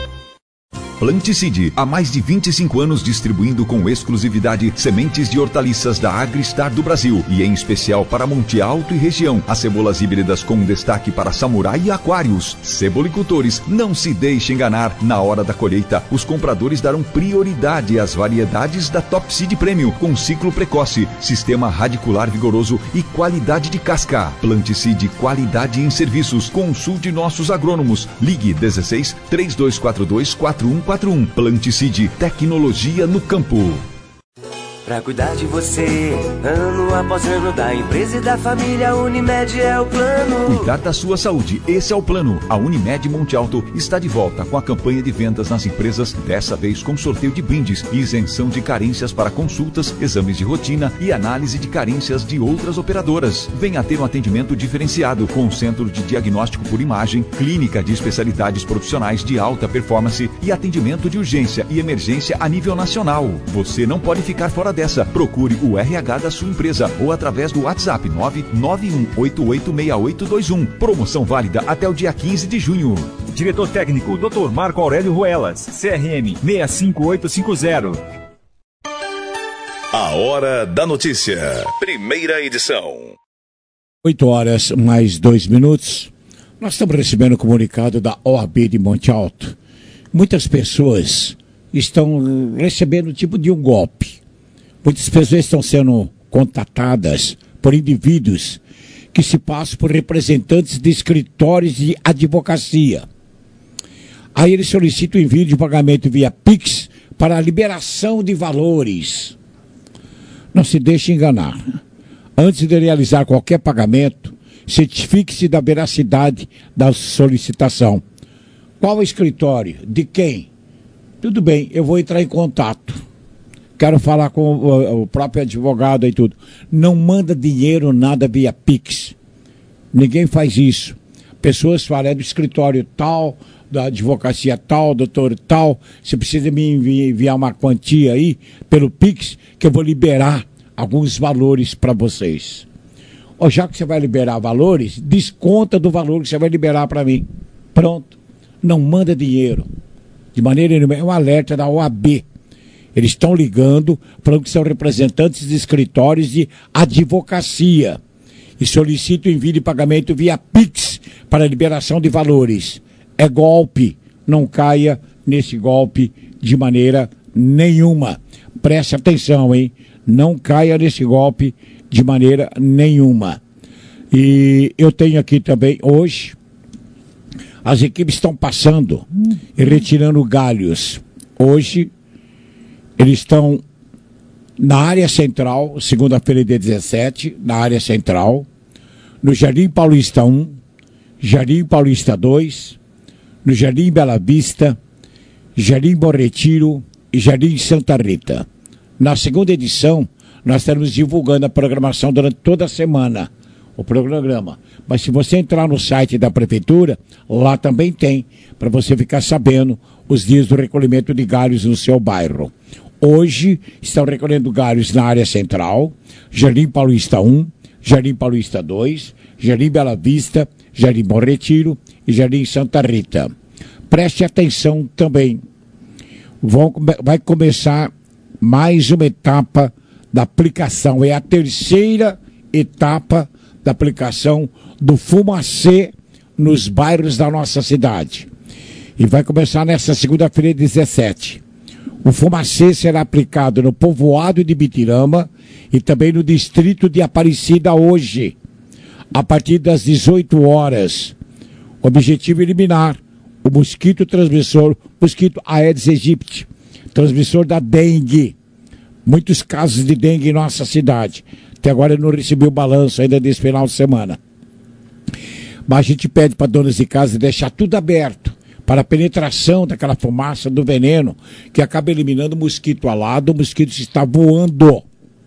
Planticide, há mais de vinte e cinco anos distribuindo com exclusividade sementes de hortaliças da Agristar do Brasil e em especial para Monte Alto e região. As cebolas híbridas com destaque para samurai e aquários. Cebolicultores, não se deixe enganar. Na hora da colheita, os compradores darão prioridade às variedades da Top Seed Premium com ciclo precoce, sistema radicular vigoroso e qualidade de casca. Planticide, qualidade em serviços. Consulte nossos agrônomos. Ligue dezesseis, três dois quatro dois, quatro um quatro um. Planticide, tecnologia no campo. Pra cuidar de você, ano após ano, da empresa e da família, a Unimed é o plano. Cuidar da sua saúde, esse é o plano. A Unimed Monte Alto está de volta com a campanha de vendas nas empresas, dessa vez com sorteio de brindes e isenção de carências para consultas, exames de rotina e análise de carências de outras operadoras. Venha ter um atendimento diferenciado com um centro de diagnóstico por imagem, clínica de especialidades profissionais de alta performance e atendimento de urgência e emergência a nível nacional. Você não pode ficar fora dessa. Procure o R H da sua empresa ou através do WhatsApp nove nove um oito oito seis oito dois um. Promoção válida até o dia quinze de junho. Diretor técnico doutor Marco Aurélio Ruelas, C R M seis cinco oito cinco zero. A Hora da Notícia, primeira edição. oito horas mais dois minutos. Nós estamos recebendo o comunicado da O A B de Monte Alto. Muitas pessoas estão recebendo o tipo de um golpe. Muitas pessoas estão sendo contatadas por indivíduos que se passam por representantes de escritórios de advocacia. Aí eles solicitam o envio de pagamento via Pix para a liberação de valores. Não se deixe enganar. Antes de realizar qualquer pagamento, certifique-se da veracidade da solicitação. Qual o escritório? De quem? Tudo bem, eu vou entrar em contato. Quero falar com o, o próprio advogado e tudo. Não manda dinheiro nada via Pix. Ninguém faz isso. Pessoas falam, é do escritório tal, da advocacia tal, doutor tal. Você precisa me envi- enviar uma quantia aí pelo Pix, que eu vou liberar alguns valores para vocês. Ou já que você vai liberar valores, desconta do valor que você vai liberar para mim. Pronto. Não manda dinheiro. De maneira nenhuma. É um alerta da O A B. Eles estão ligando, falando que são representantes de escritórios de advocacia e solicitam o envio de pagamento via Pix para liberação de valores. É golpe, não caia nesse golpe de maneira nenhuma. Preste atenção, hein? Não caia nesse golpe de maneira nenhuma. E eu tenho aqui também, hoje, as equipes estão passando e retirando galhos. Hoje, eles estão na área central, segunda-feira, dia dezessete, na área central, no Jardim Paulista um, Jardim Paulista dois, no Jardim Bela Vista, Jardim Bom Retiro e Jardim Santa Rita. Na segunda edição, nós estaremos divulgando a programação durante toda a semana, o programa. Mas se você entrar no site da Prefeitura, lá também tem, para você ficar sabendo os dias do recolhimento de galhos no seu bairro. Hoje estão recolhendo galhos na área central, Jardim Paulista um, Jardim Paulista dois, Jardim Bela Vista, Jardim Bom Retiro e Jardim Santa Rita. Preste atenção também. Vão, vai começar mais uma etapa da aplicação. É a terceira etapa da aplicação do Fumacê nos bairros da nossa cidade. E vai começar nesta segunda-feira, dezessete. O Fumacê será aplicado no povoado de Bitirama e também no distrito de Aparecida hoje, a partir das dezoito horas. O objetivo é eliminar o mosquito transmissor, mosquito Aedes aegypti, transmissor da dengue. Muitos casos de dengue em nossa cidade. Até agora eu não recebi o balanço ainda desse final de semana. Mas a gente pede para donas de casa deixar tudo aberto para a penetração daquela fumaça do veneno que acaba eliminando o mosquito alado, o mosquito está voando.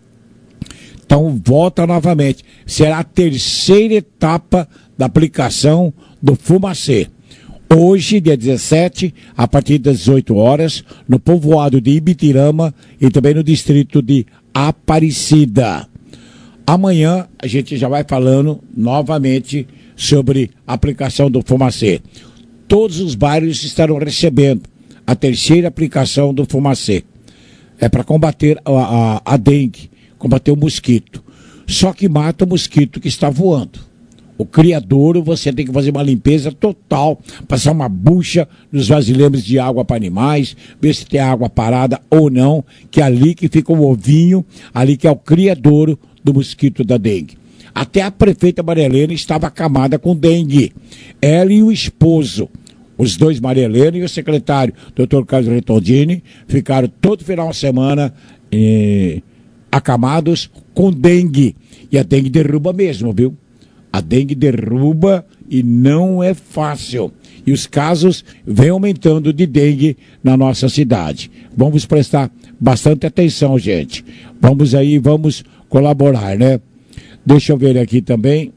Então volta novamente. Será a terceira etapa da aplicação do Fumacê. Hoje, dia dezessete, a partir das dezoito horas, no povoado de Ibitirama e também no distrito de Aparecida. Amanhã a gente já vai falando novamente sobre a aplicação do Fumacê. Todos os bairros estarão recebendo a terceira aplicação do Fumacê. É para combater a, a, a dengue, combater o mosquito. Só que mata o mosquito que está voando. O criadouro, você tem que fazer uma limpeza total, passar uma bucha nos vasilhames de água para animais, ver se tem água parada ou não, que é ali que fica o ovinho, ali que é o criadouro do mosquito da dengue. Até a prefeita Maria Helena estava acamada com dengue. Ela e o esposo, os dois, Maria Helena e o secretário, doutor Carlos Retondini, ficaram todo final de semana eh, acamados com dengue. E a dengue derruba mesmo, viu? A dengue derruba e não é fácil. E os casos vêm aumentando de dengue na nossa cidade. Vamos prestar bastante atenção, gente. Vamos aí, vamos colaborar, né? Deixa eu ver aqui também.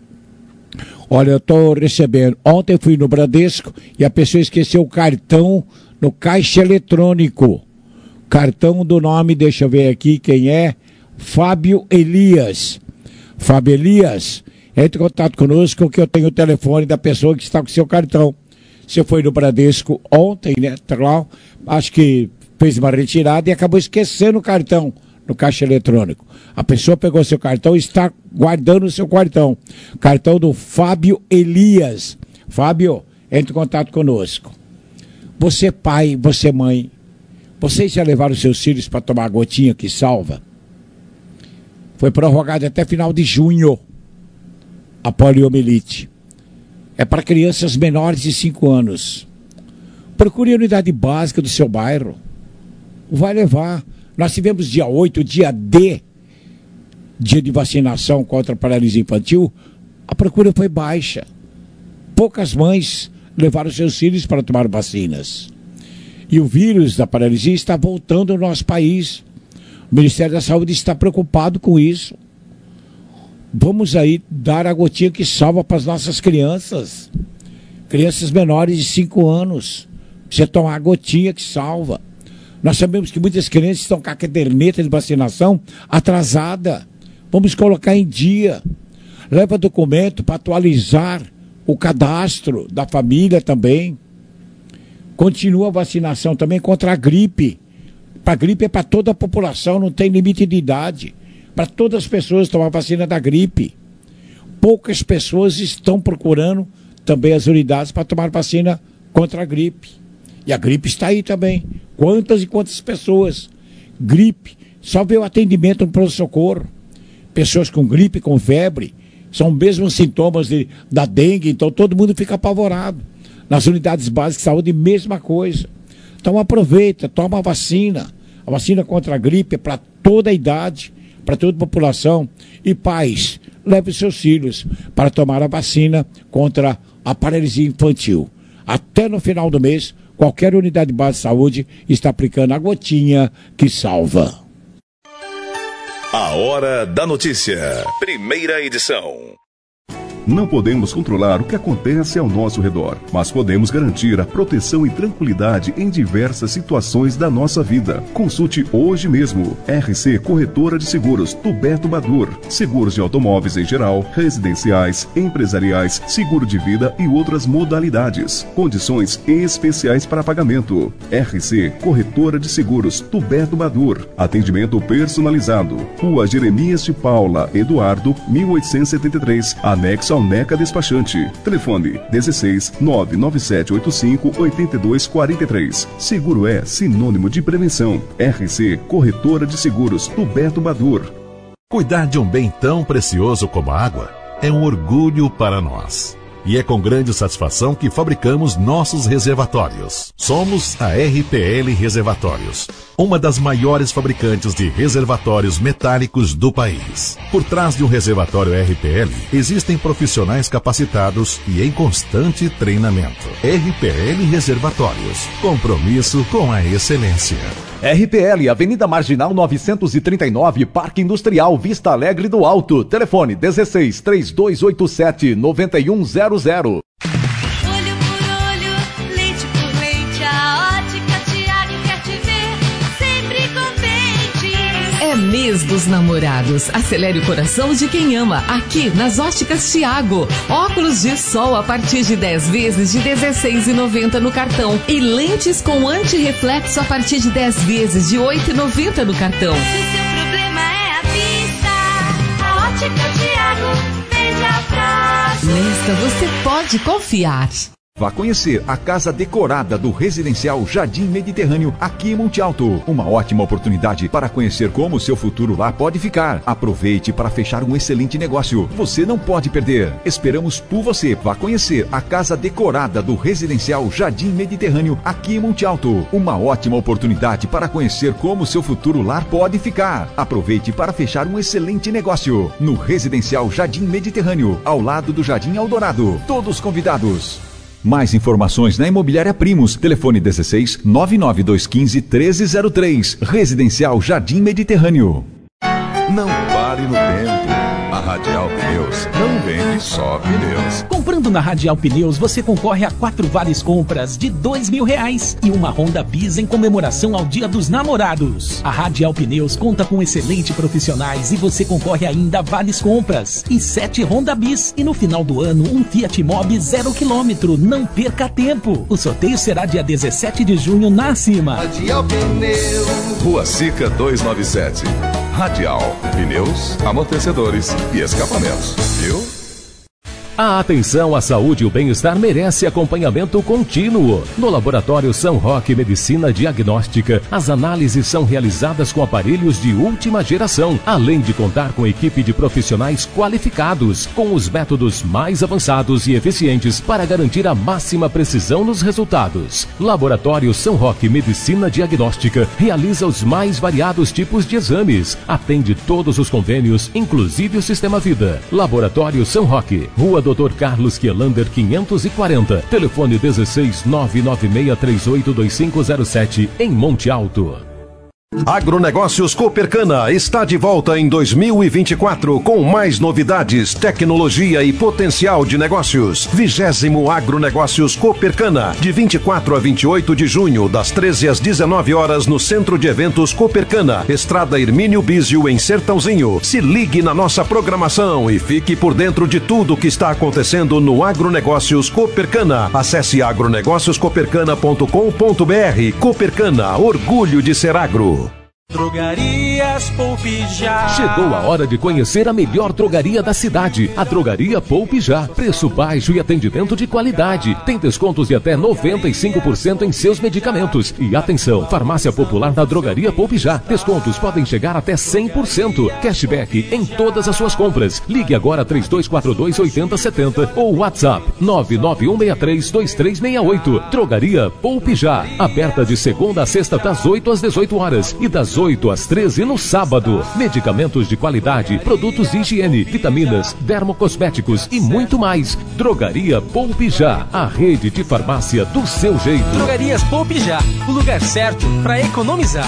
Olha, eu estou recebendo. Ontem fui no Bradesco e a pessoa esqueceu o cartão no caixa eletrônico. Cartão do nome, deixa eu ver aqui quem é. Fábio Elias. Fábio Elias, entre em contato conosco que eu tenho o telefone da pessoa que está com seu cartão. Você foi no Bradesco ontem, né? Tá lá, acho que fez uma retirada e acabou esquecendo o cartão no caixa eletrônico. A pessoa pegou seu cartão e está guardando o seu cartão. Cartão do Fábio Elias. Fábio, entre em contato conosco. Você pai, você mãe, vocês já levaram seus filhos para tomar a gotinha que salva? Foi prorrogado até final de junho a poliomielite. É para crianças menores de cinco anos. Procure a unidade básica do seu bairro. Vai levar. Nós tivemos dia oito, dia D, dia de vacinação contra a paralisia infantil. A procura foi baixa. Poucas mães levaram seus filhos para tomar vacinas. E o vírus da paralisia está voltando ao nosso país. O Ministério da Saúde está preocupado com isso. Vamos aí dar a gotinha que salva para as nossas crianças. Crianças menores de cinco anos. Você tomar a gotinha que salva. Nós sabemos que muitas crianças estão com a caderneta de vacinação atrasada. Vamos colocar em dia. Leva documento para atualizar o cadastro da família também. Continua a vacinação também contra a gripe. A gripe é para toda a população, não tem limite de idade. Para todas as pessoas tomar vacina da gripe. Poucas pessoas estão procurando também as unidades para tomar vacina contra a gripe. E a gripe está aí também. Quantas e quantas pessoas? Gripe. Só vê o atendimento no pronto-socorro. Pessoas com gripe, com febre, são os mesmos sintomas de, da dengue, então todo mundo fica apavorado. Nas unidades básicas de saúde, mesma coisa. Então aproveita, toma a vacina. A vacina contra a gripe é para toda a idade, para toda a população. E pais, leve seus filhos para tomar a vacina contra a paralisia infantil. Até no final do mês, qualquer unidade básica de saúde está aplicando a gotinha que salva. A Hora da Notícia. Primeira edição. Não podemos controlar o que acontece ao nosso redor, mas podemos garantir a proteção e tranquilidade em diversas situações da nossa vida. Consulte hoje mesmo. R C Corretora de Seguros, Tuberto Badur. Seguros de automóveis em geral, residenciais, empresariais, seguro de vida e outras modalidades. Condições especiais para pagamento. R C Corretora de Seguros, Tuberto Badur. Atendimento personalizado. Rua Jeremias de Paula, Eduardo, mil oitocentos e setenta e três, anexo ao Neca Despachante. Telefone dezesseis, nove nove sete oito cinco, oito dois quatro três. Seguro é sinônimo de prevenção. R C Corretora de Seguros, Tuberto Badur. Cuidar de um bem tão precioso como a água é um orgulho para nós. E é com grande satisfação que fabricamos nossos reservatórios. Somos a R P L Reservatórios, uma das maiores fabricantes de reservatórios metálicos do país. Por trás de um reservatório R P L, existem profissionais capacitados e em constante treinamento. R P L Reservatórios, compromisso com a excelência. R P L, Avenida Marginal novecentos e trinta e nove, Parque Industrial Vista Alegre do Alto. Telefone dezesseis, três dois oito sete, nove um zero zero. Olho por olho, leite por leite, a Ótica Tiago quer te ver sempre contente. É mês dos namorados. Acelere o coração de quem ama. Aqui nas Óticas Tiago. Óculos de sol a partir de dez vezes de dezesseis reais e noventa centavos no cartão. E lentes com antirreflexo a partir de dez vezes de oito reais e noventa centavos no cartão. Se seu problema é a vista, a Ótica Tiago vende a prazo. Nesta você pode confiar. Vá conhecer a casa decorada do Residencial Jardim Mediterrâneo, aqui em Monte Alto. Uma ótima oportunidade para conhecer como o seu futuro lá pode ficar. Aproveite para fechar um excelente negócio. Você não pode perder. Esperamos por você. Vá conhecer a casa decorada do Residencial Jardim Mediterrâneo, aqui em Monte Alto. Uma ótima oportunidade para conhecer como o seu futuro lar pode ficar. Aproveite para fechar um excelente negócio. No Residencial Jardim Mediterrâneo, ao lado do Jardim Eldorado. Todos convidados. Mais informações na Imobiliária Primos. Telefone dezesseis, nove nove dois um cinco, um três zero três. Residencial Jardim Mediterrâneo. Não pare no tempo. A Radial Pneus não vende só pneus. Comprando na Radial Pneus, você concorre a quatro vales compras de dois mil reais e uma Honda Bis em comemoração ao Dia dos Namorados. A Radial Pneus conta com excelentes profissionais e você concorre ainda a vales compras e sete Honda Bis. E no final do ano, um Fiat Mobi zero quilômetro. Não perca tempo. O sorteio será dia dezessete de junho na Acima. Radial Pneus. Rua Sica duzentos e noventa e sete. Radial Pneus, amortecedores e escapamentos. Viu? A atenção à saúde e o bem-estar merece acompanhamento contínuo. No Laboratório São Roque Medicina Diagnóstica, as análises são realizadas com aparelhos de última geração, além de contar com equipe de profissionais qualificados, com os métodos mais avançados e eficientes para garantir a máxima precisão nos resultados. Laboratório São Roque Medicina Diagnóstica realiza os mais variados tipos de exames, atende todos os convênios, inclusive o Sistema Vida. Laboratório São Roque, Rua doutor Carlos Quielander quinhentos e quarenta, telefone dezesseis, nove nove seis três oito dois cinco zero sete, em Monte Alto. Agronegócios Coopercana está de volta em dois mil e vinte e quatro com mais novidades, tecnologia e potencial de negócios. Vigésimo Agronegócios Coopercana, de vinte e quatro a vinte e oito de junho, das treze às dezenove horas, no Centro de Eventos Coopercana, Estrada Hermínio Bísio, em Sertãozinho. Se ligue na nossa programação e fique por dentro de tudo que está acontecendo no Agronegócios Coopercana. Acesse agronegócios coopercana ponto com ponto br. Coopercana, orgulho de ser agro. Drogarias Poupe Já. Chegou a hora de conhecer a melhor drogaria da cidade, a Drogaria Poupe Já. Preço baixo e atendimento de qualidade. Tem descontos de até noventa e cinco por cento em seus medicamentos. E atenção, farmácia popular da Drogaria Poupe Já. Descontos podem chegar até cem por cento. Cashback em todas as suas compras. Ligue agora três dois quatro dois, oito zero sete zero ou WhatsApp nove nove um seis três, dois três seis oito. Drogaria Poupe Já. Aberta de segunda a sexta das oito às dezoito horas e das oito às treze no sábado. Medicamentos de qualidade, produtos de higiene, vitaminas, dermocosméticos e muito mais. Drogaria Poupe Já, a rede de farmácia do seu jeito. Drogarias Poupe Já, o lugar certo para economizar.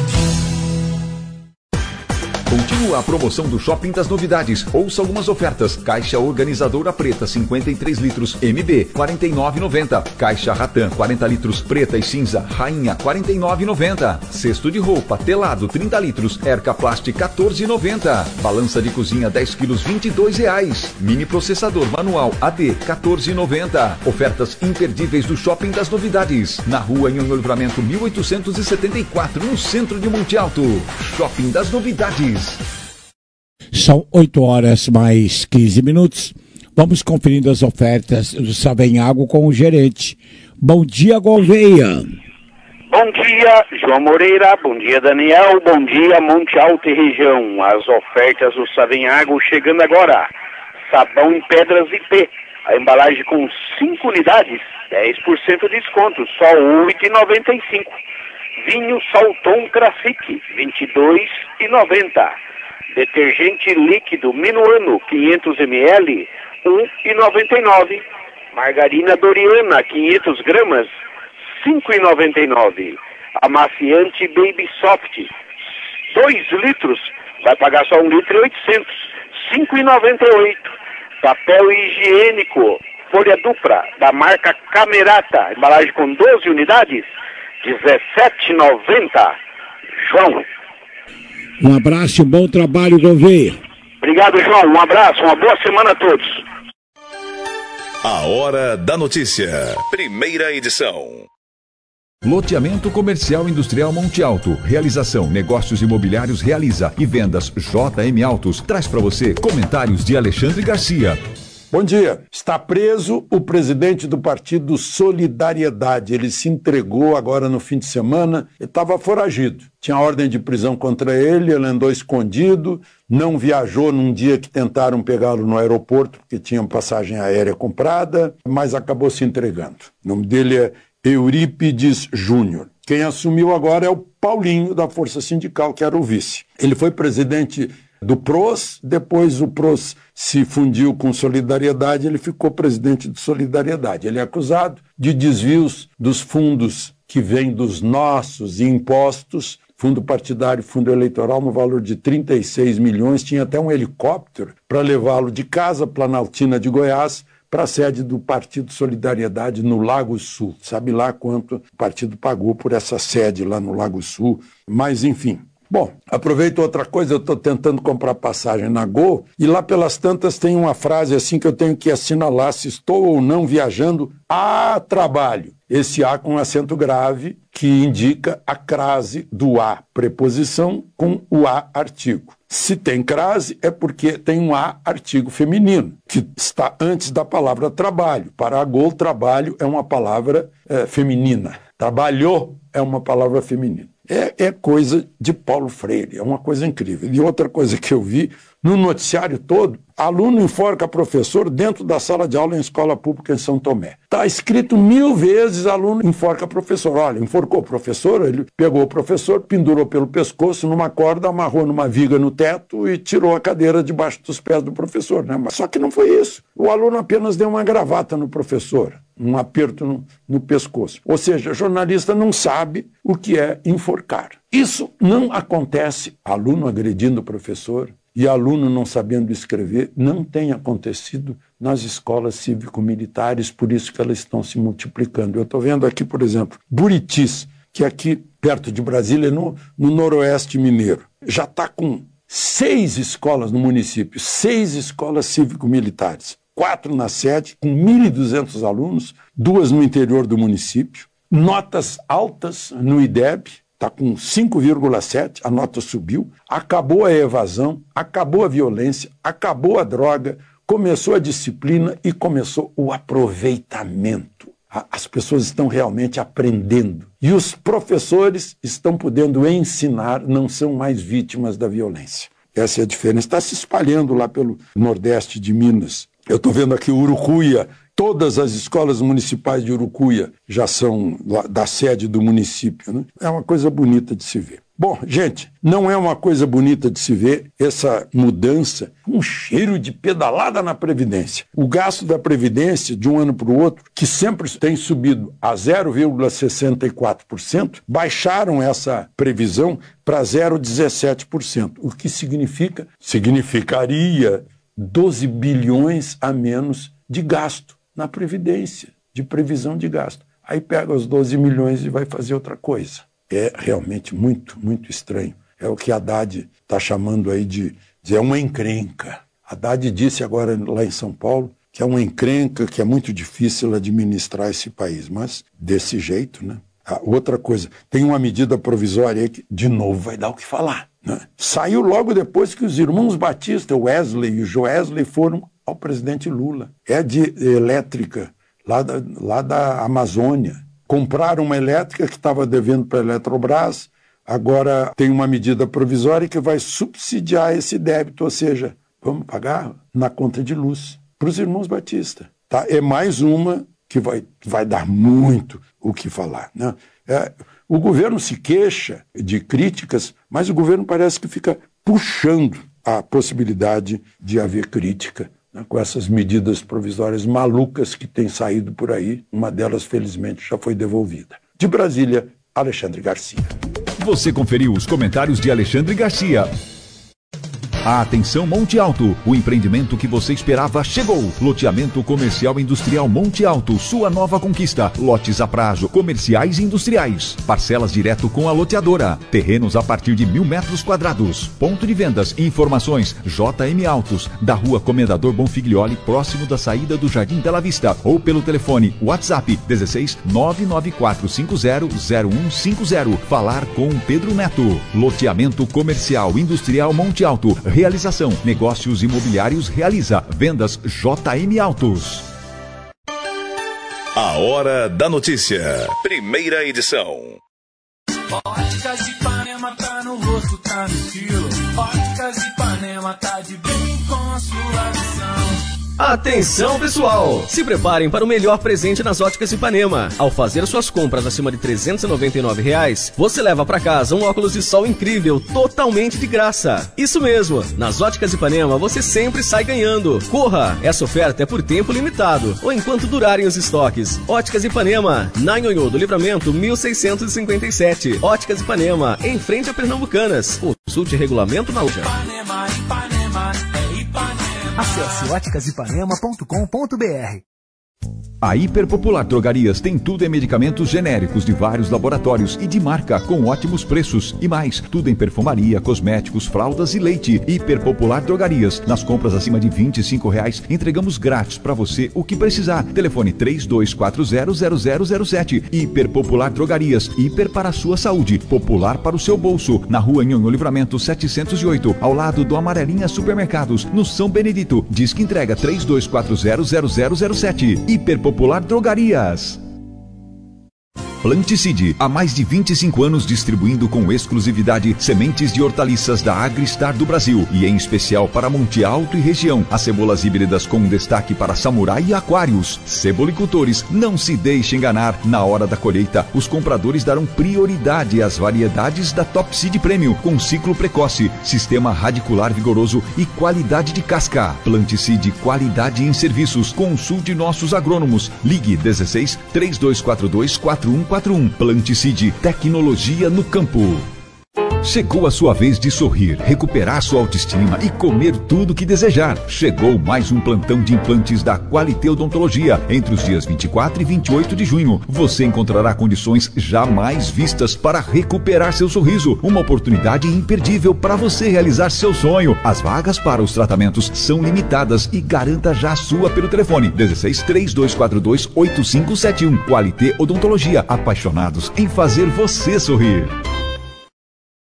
Continua a promoção do Shopping das Novidades. Ouça algumas ofertas. Caixa organizadora preta cinquenta e três litros M B quarenta e nove reais e noventa centavos. Caixa Ratan quarenta litros preta e cinza Rainha quarenta e nove reais e noventa centavos. Cesto de roupa telado trinta litros Erca Plast quatorze reais e noventa centavos. Balança de cozinha dez quilos vinte e dois reais. Mini processador manual A D quatorze reais e noventa centavos. Ofertas imperdíveis do Shopping das Novidades. Na rua Nhonhô Livramento mil oitocentos e setenta e quatro, no centro de Monte Alto. Shopping das Novidades. São oito horas mais quinze minutos. Vamos conferindo as ofertas do Savenhago com o gerente. Bom dia, Gouveia. Bom dia, João Moreira. Bom dia, Daniel. Bom dia, Monte Alto e região. As ofertas do Savenhago chegando agora. Sabão em pedras I P. A embalagem com cinco unidades, dez por cento de desconto, só oito reais e noventa e cinco centavos. Vinho Salton Classic, vinte e dois reais e noventa centavos. Detergente líquido Minuano, quinhentos mililitros, um real e noventa e nove centavos. Margarina Doriana, quinhentas gramas, cinco reais e noventa e nove centavos. Amaciante Baby Soft, dois litros, vai pagar só um litro e oitocentos, cinco reais e noventa e oito centavos. Papel higiênico, folha dupla, da marca Camerata, embalagem com doze unidades, dezessete reais e noventa centavos. João. Um abraço e um bom trabalho, Gouveia. Obrigado, João. Um abraço, uma boa semana a todos. A Hora da Notícia. Primeira edição. Loteamento Comercial Industrial Monte Alto. Realização, negócios imobiliários realiza e vendas J M Autos. Traz para você comentários de Alexandre Garcia. Bom dia. Está preso o presidente do partido Solidariedade. Ele se entregou agora no fim de semana. Ele estava foragido. Tinha ordem de prisão contra ele, ele andou escondido, não viajou num dia que tentaram pegá-lo no aeroporto, porque tinha passagem aérea comprada, mas acabou se entregando. O nome dele é Eurípides Júnior. Quem assumiu agora é o Paulinho, da Força Sindical, que era o vice. Ele foi presidente do P R O S, depois o P R O S se fundiu com Solidariedade, ele ficou presidente de Solidariedade. Ele é acusado de desvios dos fundos que vêm dos nossos impostos, fundo partidário, fundo eleitoral, no valor de trinta e seis milhões, tinha até um helicóptero para levá-lo de casa, Planaltina de Goiás, para a sede do Partido Solidariedade no Lago Sul. Sabe lá quanto o partido pagou por essa sede lá no Lago Sul, mas enfim. Bom, aproveito outra coisa, eu estou tentando comprar passagem na Gol e lá pelas tantas tem uma frase assim que eu tenho que assinalar se estou ou não viajando a trabalho. Esse A com acento grave que indica a crase do A, preposição com o A artigo. Se tem crase é porque tem um A artigo feminino, que está antes da palavra trabalho. Para a Gol, trabalho é uma palavra é, feminina. Trabalhou é uma palavra feminina. É, é coisa de Paulo Freire, é uma coisa incrível. E outra coisa que eu vi, no noticiário todo, aluno enforca professor dentro da sala de aula em escola pública em São Tomé. Está escrito mil vezes, aluno enforca professor. Olha, enforcou o professor, ele pegou o professor, pendurou pelo pescoço numa corda, amarrou numa viga no teto e tirou a cadeira debaixo dos pés do professor, né? Mas só que não foi isso. O aluno apenas deu uma gravata no professor, um aperto no, no pescoço. Ou seja, o jornalista não sabe o que é enforcar. Isso não acontece, aluno agredindo o professor e aluno não sabendo escrever, não tem acontecido nas escolas cívico-militares, por isso que elas estão se multiplicando. Eu estou vendo aqui, por exemplo, Buritis, que é aqui perto de Brasília, no, no noroeste mineiro, já está com seis escolas no município, seis escolas cívico-militares, quatro na sede, com mil e duzentos alunos, duas no interior do município, notas altas no I D E B, está com cinco vírgula sete, a nota subiu, acabou a evasão, acabou a violência, acabou a droga, começou a disciplina e começou o aproveitamento. As pessoas estão realmente aprendendo. E os professores estão podendo ensinar, não são mais vítimas da violência. Essa é a diferença. Está se espalhando lá pelo Nordeste de Minas. Eu estou vendo aqui Urucuia. Todas as escolas municipais de Urucuia já são lá da sede do município, né? É uma coisa bonita de se ver. Bom, gente, não é uma coisa bonita de se ver essa mudança, um cheiro de pedalada na Previdência. O gasto da Previdência, de um ano para o outro, que sempre tem subido a zero vírgula sessenta e quatro por cento, baixaram essa previsão para zero vírgula dezessete por cento, o que significa, significaria doze bilhões a menos de gasto na Previdência, de previsão de gasto. Aí pega os doze milhões e vai fazer outra coisa. É realmente muito, muito estranho. É o que Haddad está chamando aí de, de é uma encrenca. Haddad disse agora lá em São Paulo que é uma encrenca, que é muito difícil administrar esse país, mas desse jeito, né? Ah, outra coisa, tem uma medida provisória aí que, de novo, vai dar o que falar, né? Saiu logo depois que os irmãos Batista, o Wesley e o Joesley, foram ao presidente Lula. É de elétrica, lá da, lá da Amazônia. Compraram uma elétrica que estava devendo para a Eletrobras, agora tem uma medida provisória que vai subsidiar esse débito, ou seja, vamos pagar na conta de luz para os irmãos Batista. Tá? É mais uma que vai, vai dar muito o que falar, né? É, o governo se queixa de críticas, mas o governo parece que fica puxando a possibilidade de haver crítica, né, com essas medidas provisórias malucas que têm saído por aí. Uma delas, felizmente, já foi devolvida. De Brasília, Alexandre Garcia. Você conferiu os comentários de Alexandre Garcia. Atenção Monte Alto, o empreendimento que você esperava chegou. Loteamento comercial industrial Monte Alto, sua nova conquista. Lotes a prazo, comerciais e industriais. Parcelas direto com a loteadora. Terrenos a partir de mil metros quadrados. Ponto de vendas e informações J M Autos, da rua Comendador Bonfiglioli, próximo da saída do Jardim Bela Vista. Ou pelo telefone WhatsApp dezesseis nove nove quatro cinco zero zero um cinco zero. Falar com Pedro Neto. Loteamento comercial industrial Monte Alto. Realização, negócios imobiliários realiza, vendas J M Autos. A Hora da Notícia, primeira edição. Óticas Ipanema tá no rosto, tá no estilo. Óticas Ipanema tá de bem com a sua visão. Atenção pessoal, se preparem para o melhor presente nas Óticas Ipanema. Ao fazer suas compras acima de trezentos e noventa e nove reais, você leva para casa um óculos de sol incrível, totalmente de graça. Isso mesmo, nas Óticas Ipanema você sempre sai ganhando. Corra, essa oferta é por tempo limitado, ou enquanto durarem os estoques. Óticas Ipanema, na Nhonhô do Livramento mil seiscentos e cinquenta e sete. Óticas Ipanema, em frente a Pernambucanas. Consulte regulamento na loja. Ipanema, Ipanema, é Ipanema. Acesse óticas ipanema ponto com ponto b r. A Hiperpopular Drogarias tem tudo em medicamentos genéricos de vários laboratórios e de marca com ótimos preços e mais, tudo em perfumaria, cosméticos, fraldas e leite. Hiperpopular Drogarias, nas compras acima de vinte e cinco reais, entregamos grátis para você o que precisar. Telefone três dois quatro zero zero zero zero sete. Hiperpopular Drogarias, hiper para a sua saúde, popular para o seu bolso. Na rua Nhonhô Livramento setecentos e oito, ao lado do Amarelinha Supermercados, no São Benedito. Diz que entrega três dois quatro zero zero zero zero sete. Hiperpopular Popular Drogarias. Planticide, há mais de vinte e cinco anos distribuindo com exclusividade sementes de hortaliças da Agristar do Brasil e em especial para Monte Alto e região. As cebolas híbridas com destaque para Samurai e Aquários. Cebolicultores, não se deixe enganar. Na hora da colheita, os compradores darão prioridade às variedades da Top Seed Premium com ciclo precoce, sistema radicular vigoroso e qualidade de casca. Planticide, qualidade em serviços. Consulte nossos agrônomos. Ligue dezesseis, três dois quatro dois, quatro um quatro um. Planticide, tecnologia no campo. Chegou a sua vez de sorrir, recuperar sua autoestima e comer tudo que desejar. Chegou mais um plantão de implantes da Qualité Odontologia. Entre os dias vinte e quatro e vinte e oito de junho, você encontrará condições jamais vistas para recuperar seu sorriso. Uma oportunidade imperdível para você realizar seu sonho. As vagas para os tratamentos são limitadas e garanta já a sua pelo telefone dezesseis, três dois quatro dois, oito cinco sete um. Qualité Odontologia, apaixonados em fazer você sorrir.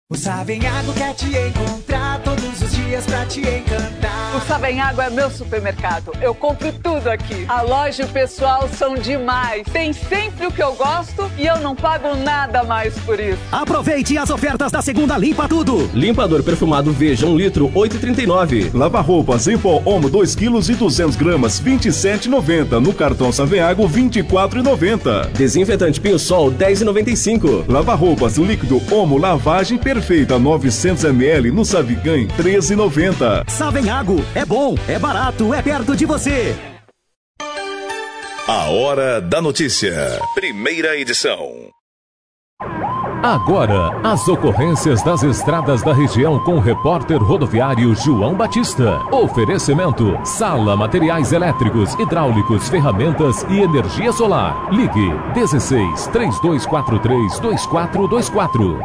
O Savenhago quer te encontrar todos os dias pra te encantar. O Savenhago é meu supermercado. Eu compro tudo aqui. A loja e o pessoal são demais. Tem sempre o que eu gosto e eu não pago nada mais por isso. Aproveite as ofertas da segunda Limpa Tudo. Limpador perfumado Veja um litro, oito e trinta e nove. Lava-roupas em pó Omo dois quilos e duzentos gramas, vinte e sete e noventa. No cartão Savenhago, vinte e quatro e noventa. Desinfetante Pinho Sol, dez e noventa e cinco. Lava-roupas líquido Omo lavagem perfeita. Perfeita novecentos mililitros no Savigan, treze e noventa. Savenhago, é bom, é barato, é perto de você. A Hora da Notícia. Primeira edição. Agora, as ocorrências das estradas da região com o repórter rodoviário João Batista. Oferecimento: Sala Materiais Elétricos, Hidráulicos, Ferramentas e Energia Solar. Ligue dezesseis, três dois quatro três, dois quatro dois quatro.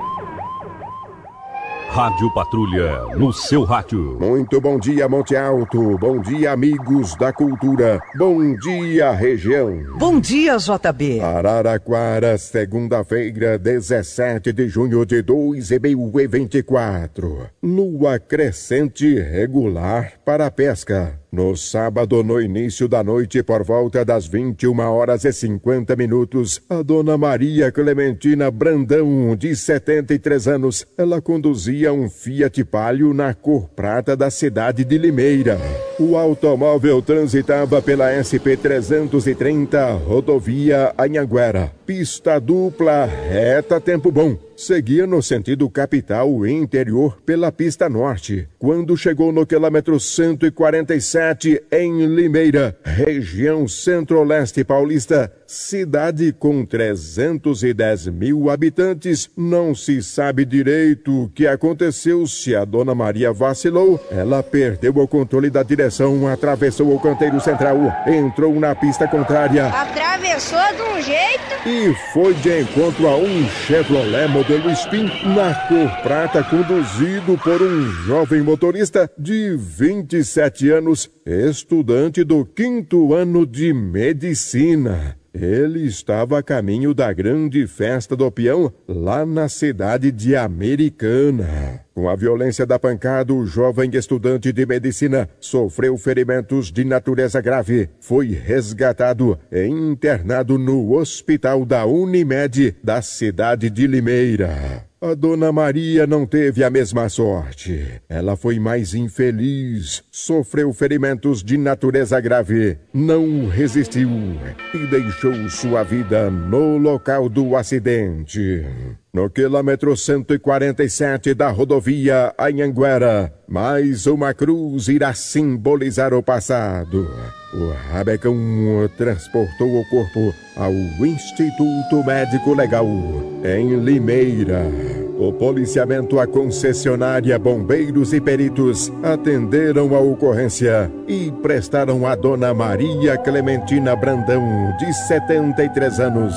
Rádio Patrulha, no seu rádio. Muito bom dia, Monte Alto. Bom dia, amigos da cultura. Bom dia, região. Bom dia, J B. Araraquara, segunda-feira, dezessete de junho de dois mil e vinte e quatro. Lua crescente regular para a pesca. No sábado, no início da noite, por volta das vinte e uma horas e cinquenta minutos, a dona Maria Clementina Brandão, de setenta e três anos, ela conduzia um Fiat Palio na cor prata da cidade de Limeira. O automóvel transitava pela S P trezentos e trinta, rodovia Anhanguera. Pista dupla, reta, tempo bom. Seguia no sentido capital e interior pela pista norte. Quando chegou no quilômetro cento e quarenta e sete, em Limeira, região centro-leste paulista, cidade com trezentos e dez mil habitantes, não se sabe direito o que aconteceu. Se a dona Maria vacilou, ela perdeu o controle da direção, atravessou o canteiro central, entrou na pista contrária. Atravessou de um jeito e foi de encontro a um Chevrolet modelo Spin na cor prata, conduzido por um jovem motorista de vinte e sete anos, estudante do quinto ano de medicina. Ele estava a caminho da grande festa do peão lá na cidade de Americana. Com a violência da pancada, o jovem estudante de medicina sofreu ferimentos de natureza grave. Foi resgatado e internado no hospital da Unimed da cidade de Limeira. A dona Maria não teve a mesma sorte. Ela foi mais infeliz, sofreu ferimentos de natureza grave, não resistiu e deixou sua vida no local do acidente. No quilômetro cento e quarenta e sete da rodovia Anhanguera, mais uma cruz irá simbolizar o passado. O rabecão transportou o corpo ao Instituto Médico Legal, em Limeira. O policiamento, a concessionária, bombeiros e peritos atenderam a ocorrência e prestaram à dona Maria Clementina Brandão, de setenta e três anos,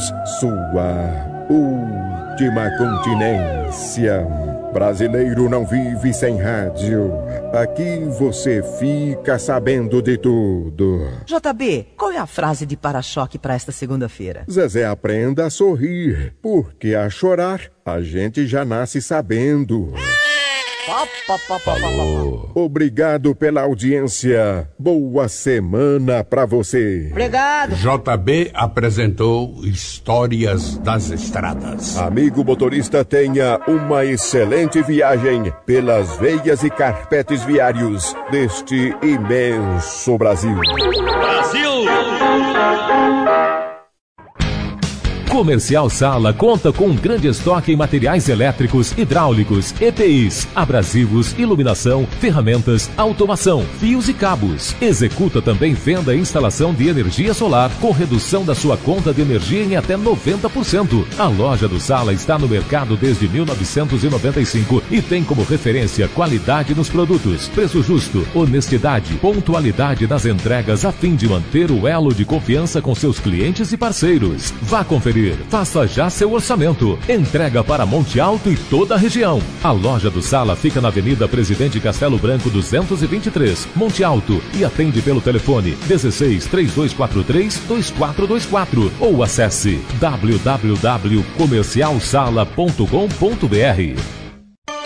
sua última continência. Brasileiro não vive sem rádio. Aqui você fica sabendo de tudo. J B, qual é a frase de para-choque para esta segunda-feira? Zezé, aprenda a sorrir, porque a chorar a gente já nasce sabendo. Falou. Obrigado pela audiência. Boa semana pra você. Obrigado. J B apresentou Histórias das Estradas. Amigo motorista, tenha uma excelente viagem pelas veias e carpetes viários deste imenso Brasil. Brasil! Comercial Sala conta com um grande estoque em materiais elétricos, hidráulicos, E P Is, abrasivos, iluminação, ferramentas, automação, fios e cabos. Executa também venda e instalação de energia solar com redução da sua conta de energia em até noventa por cento. A loja do Sala está no mercado desde mil novecentos e noventa e cinco e tem como referência qualidade nos produtos, preço justo, honestidade, pontualidade nas entregas a fim de manter o elo de confiança com seus clientes e parceiros. Vá conferir. Faça já seu orçamento. Entrega para Monte Alto e toda a região. A loja do Sala fica na Avenida Presidente Castelo Branco duzentos e vinte e três, Monte Alto, e atende pelo telefone dezesseis, três dois quatro três, dois quatro dois quatro ou acesse w w w ponto comercial sala ponto com ponto b r.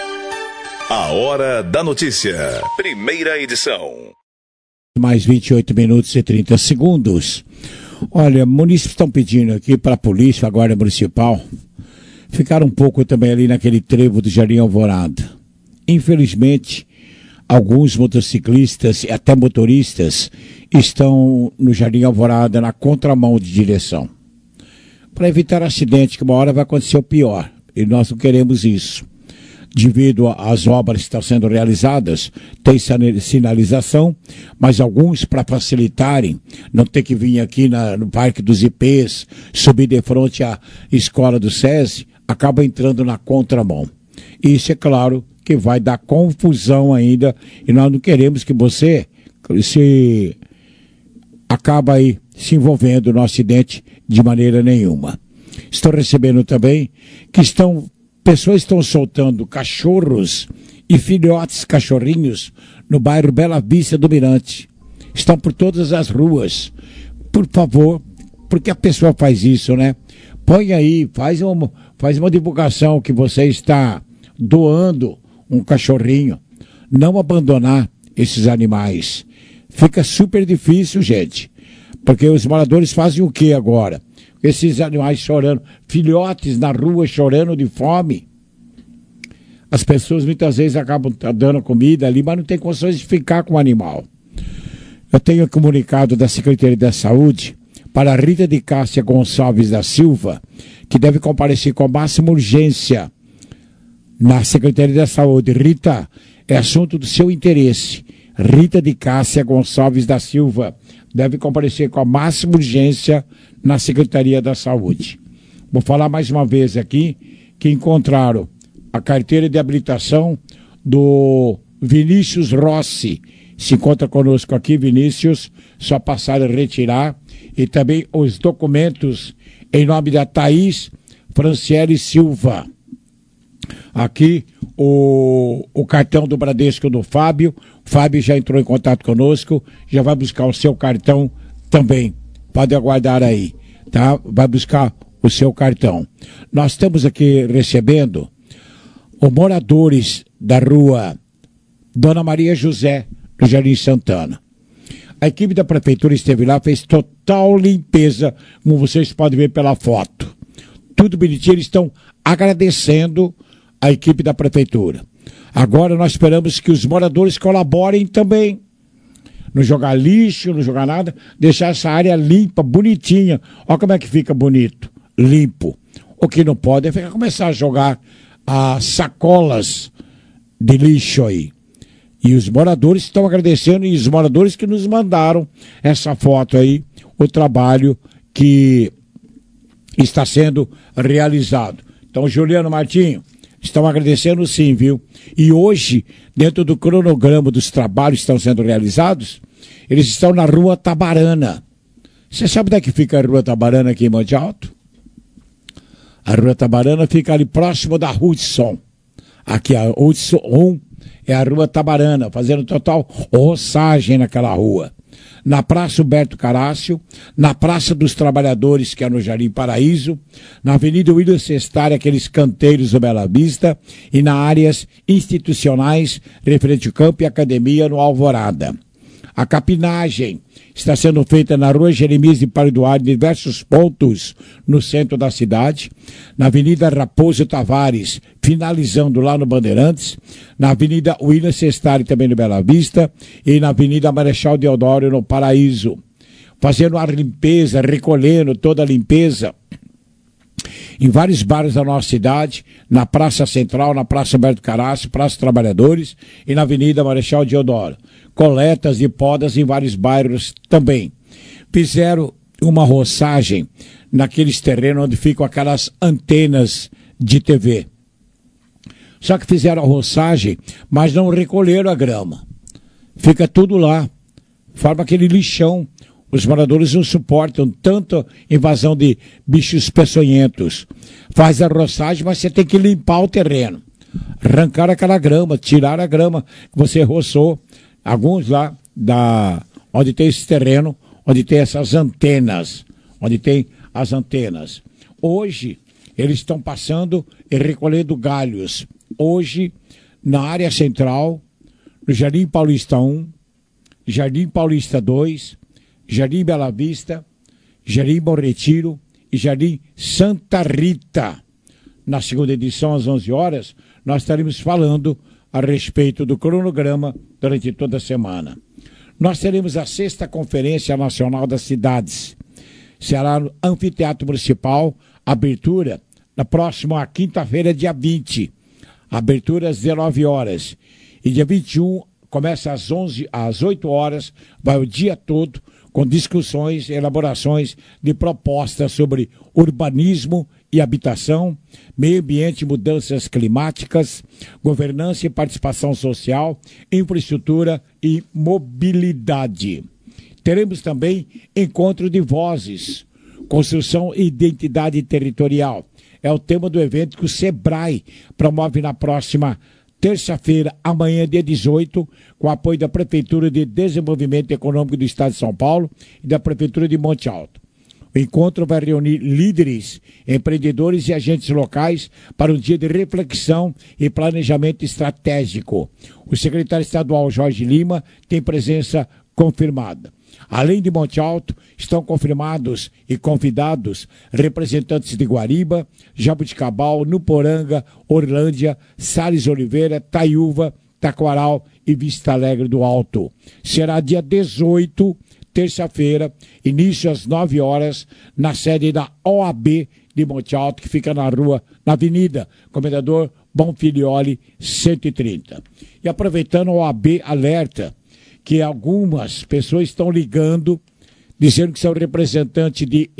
A Hora da Notícia. Primeira edição. Mais vinte e oito minutos e trinta segundos. Olha, munícipes estão pedindo aqui para a polícia, a guarda municipal, ficar um pouco também ali naquele trevo do Jardim Alvorada. Infelizmente, alguns motociclistas e até motoristas estão no Jardim Alvorada na contramão de direção. Para evitar acidente, que uma hora vai acontecer o pior. E nós não queremos isso. Devido às obras que estão sendo realizadas, tem sinalização, mas alguns, para facilitarem, não ter que vir aqui na, no Parque dos I Pês, subir de frente à escola do SESI, acaba entrando na contramão. Isso é claro que vai dar confusão ainda, e nós não queremos que você se acaba aí se envolvendo no acidente de maneira nenhuma. Estou recebendo também que estão pessoas estão soltando cachorros e filhotes cachorrinhos no bairro Bela Vista do Mirante. Estão por todas as ruas. Por favor, porque a pessoa faz isso, né? Põe aí, faz uma, faz uma divulgação que você está doando um cachorrinho. Não abandonar esses animais. Fica super difícil, gente. Porque os moradores fazem o que agora? Esses animais chorando, filhotes na rua chorando de fome. As pessoas muitas vezes acabam dando comida ali, mas não tem condições de ficar com o animal. Eu tenho comunicado da Secretaria da Saúde para a Rita de Cássia Gonçalves da Silva, que deve comparecer com a máxima urgência na Secretaria da Saúde. Rita, é assunto do seu interesse. Rita de Cássia Gonçalves da Silva deve comparecer com a máxima urgência na Secretaria da Saúde. Vou falar mais uma vez aqui que encontraram a carteira de habilitação do Vinícius Rossi. Se encontra conosco aqui, Vinícius, só passar a retirar. E também os documentos em nome da Thaís Franciele Silva. Aqui o, o cartão do Bradesco do Fábio. O Fábio já entrou em contato conosco, já vai buscar o seu cartão também. Pode aguardar aí, tá? Vai buscar o seu cartão. Nós estamos aqui recebendo os moradores da rua Dona Maria José, no Jardim Santana. A equipe da prefeitura esteve lá, fez total limpeza, como vocês podem ver pela foto. Tudo bonitinho, eles estão agradecendo a equipe da prefeitura. Agora nós esperamos que os moradores colaborem também. Não jogar lixo, não jogar nada, deixar essa área limpa, bonitinha. Olha como é que fica bonito, limpo. O que não pode é ficar, começar a jogar as sacolas de lixo aí. E os moradores estão agradecendo, e os moradores que nos mandaram essa foto aí, o trabalho que está sendo realizado. Então, Juliano Martinho, estão agradecendo sim, viu? E hoje, dentro do cronograma dos trabalhos que estão sendo realizados, eles estão na Rua Tabarana. Você sabe onde é que fica a Rua Tabarana aqui em Monte Alto? A Rua Tabarana fica ali próximo da Hudson. Aqui a Hudson um é a Rua Tabarana, fazendo total roçagem naquela rua. Na Praça Humberto Carácio, na Praça dos Trabalhadores, que é no Jardim Paraíso, na Avenida William Sestari, aqueles canteiros do Bela Vista, e nas áreas institucionais, referente ao campo e academia no Alvorada. A capinagem está sendo feita na Rua Jeremias de Parduar, em diversos pontos no centro da cidade, na Avenida Raposo Tavares, finalizando lá no Bandeirantes, na Avenida William Sestari, também no Bela Vista, e na Avenida Marechal Deodoro, no Paraíso. Fazendo a limpeza, recolhendo toda a limpeza em vários bairros da nossa cidade, na Praça Central, na Praça Humberto Carácio, Praça Trabalhadores e na Avenida Marechal Deodoro. Coletas de podas em vários bairros também. Fizeram uma roçagem naqueles terrenos onde ficam aquelas antenas de T V. Só que fizeram a roçagem, mas não recolheram a grama. Fica tudo lá. Forma aquele lixão. Os moradores não suportam tanta invasão de bichos peçonhentos. Faz a roçagem, mas você tem que limpar o terreno. Arrancar aquela grama, tirar a grama que você roçou. Alguns lá, da, onde tem esse terreno, onde tem essas antenas. Onde tem as antenas. Hoje, eles estão passando e recolhendo galhos. Hoje, na área central, no Jardim Paulista um, Jardim Paulista dois, Jardim Bela Vista, Jardim Bom Retiro e Jardim Santa Rita. Na segunda edição, às onze horas, nós estaremos falando a respeito do cronograma durante toda a semana. Nós teremos a sexta Conferência Nacional das Cidades. Será no Anfiteatro Municipal, abertura na próxima quinta-feira, dia vinte. Abertura às dezenove horas. E dia vinte e um começa às onze, às oito horas, vai o dia todo, com discussões e elaborações de propostas sobre urbanismo e habitação, meio ambiente e mudanças climáticas, governança e participação social, infraestrutura e mobilidade. Teremos também encontro de vozes, construção e identidade territorial. É o tema do evento que o SEBRAE promove na próxima terça-feira, amanhã, dia dezoito, com apoio da Prefeitura de Desenvolvimento Econômico do Estado de São Paulo e da Prefeitura de Monte Alto. O encontro vai reunir líderes, empreendedores e agentes locais para um dia de reflexão e planejamento estratégico. O secretário estadual Jorge Lima tem presença confirmada. Além de Monte Alto, estão confirmados e convidados representantes de Guariba, Jabuticabal, Nuporanga, Orlândia, Salles Oliveira, Taiúva, Taquaral e Vista Alegre do Alto. Será dia dezoito, terça-feira, início às nove horas, na sede da O A B de Monte Alto, que fica na rua, na Avenida Comendador Bonfilioli, cento e trinta. E aproveitando, a O A B alerta que algumas pessoas estão ligando, dizendo que são representantes de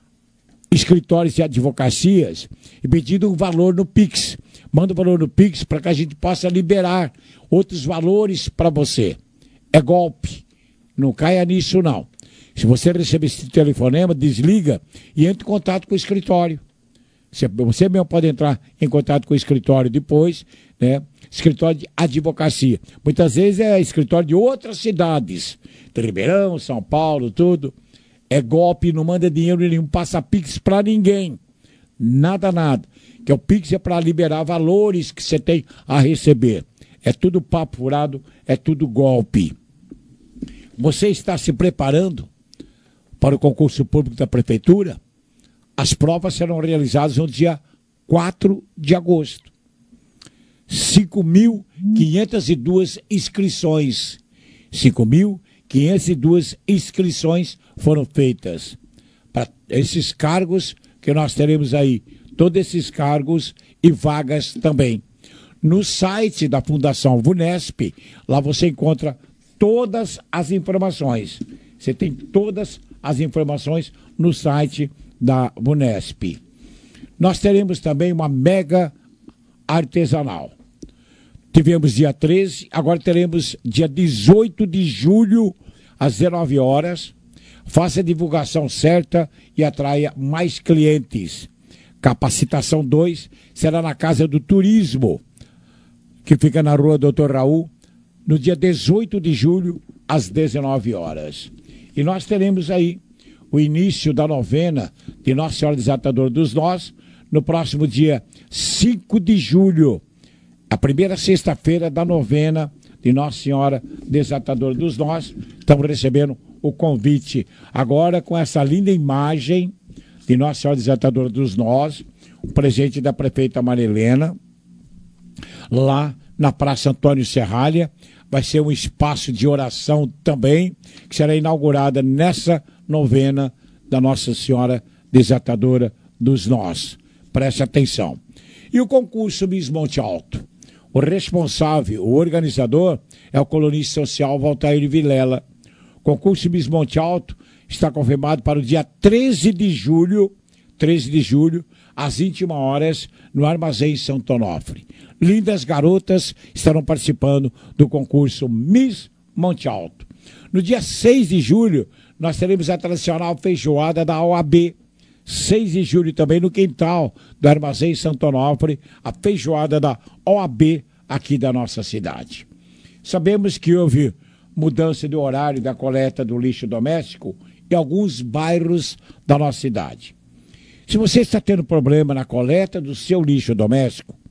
escritórios de advocacias e pedindo um valor no Pix. Manda o um valor no Pix para que a gente possa liberar outros valores para você. É golpe. Não caia nisso, não. Se você receber esse telefonema, desliga e entre em contato com o escritório. Você, você mesmo pode entrar em contato com o escritório depois, né? Escritório de advocacia. Muitas vezes é escritório de outras cidades. De Ribeirão, São Paulo, tudo. É golpe, não manda dinheiro nenhum, passa Pix para ninguém. Nada, nada. Que o Pix é para liberar valores que você tem a receber. É tudo papo furado, é tudo golpe. Você está se preparando para o concurso público da Prefeitura? As provas serão realizadas no dia quatro de agosto. cinco mil quinhentas e duas inscrições. cinco mil quinhentas e duas inscrições foram feitas para esses cargos que nós teremos aí. Todos esses cargos e vagas também. No site da Fundação VUNESP, lá você encontra todas as informações. Você tem todas as informações no site da VUNESP. Nós teremos também uma mega artesanal. Tivemos dia treze, agora teremos dia dezoito de julho, às dezenove horas. Faça a divulgação certa e atraia mais clientes. Capacitação dois será na Casa do Turismo, que fica na rua doutor Raul, no dia dezoito de julho, às dezenove horas. E nós teremos aí o início da novena de Nossa Senhora Desatadora dos Nós, no próximo dia cinco de julho, a primeira sexta-feira da novena de Nossa Senhora Desatadora dos Nós. Estamos recebendo o convite agora com essa linda imagem de Nossa Senhora Desatadora dos Nós, o presente da prefeita Maria Helena, lá na Praça Antônio Serralha. Vai ser um espaço de oração também, que será inaugurada nessa novena da Nossa Senhora Desatadora dos Nós. Preste atenção. E o concurso Miss Monte Alto? O responsável, o organizador, é o colunista social Valtair Vilela. O concurso Miss Monte Alto está confirmado para o dia treze de julho, treze de julho, às vinte e uma horas, no Armazém Santo Onofre. Lindas garotas estarão participando do concurso Miss Monte Alto. No dia seis de julho, nós teremos a tradicional feijoada da O A B. seis de julho também no quintal do Armazém Santo Onofre, a feijoada da O A B aqui da nossa cidade. Sabemos que houve mudança de horário da coleta do lixo doméstico em alguns bairros da nossa cidade. Se você está tendo problema na coleta do seu lixo doméstico,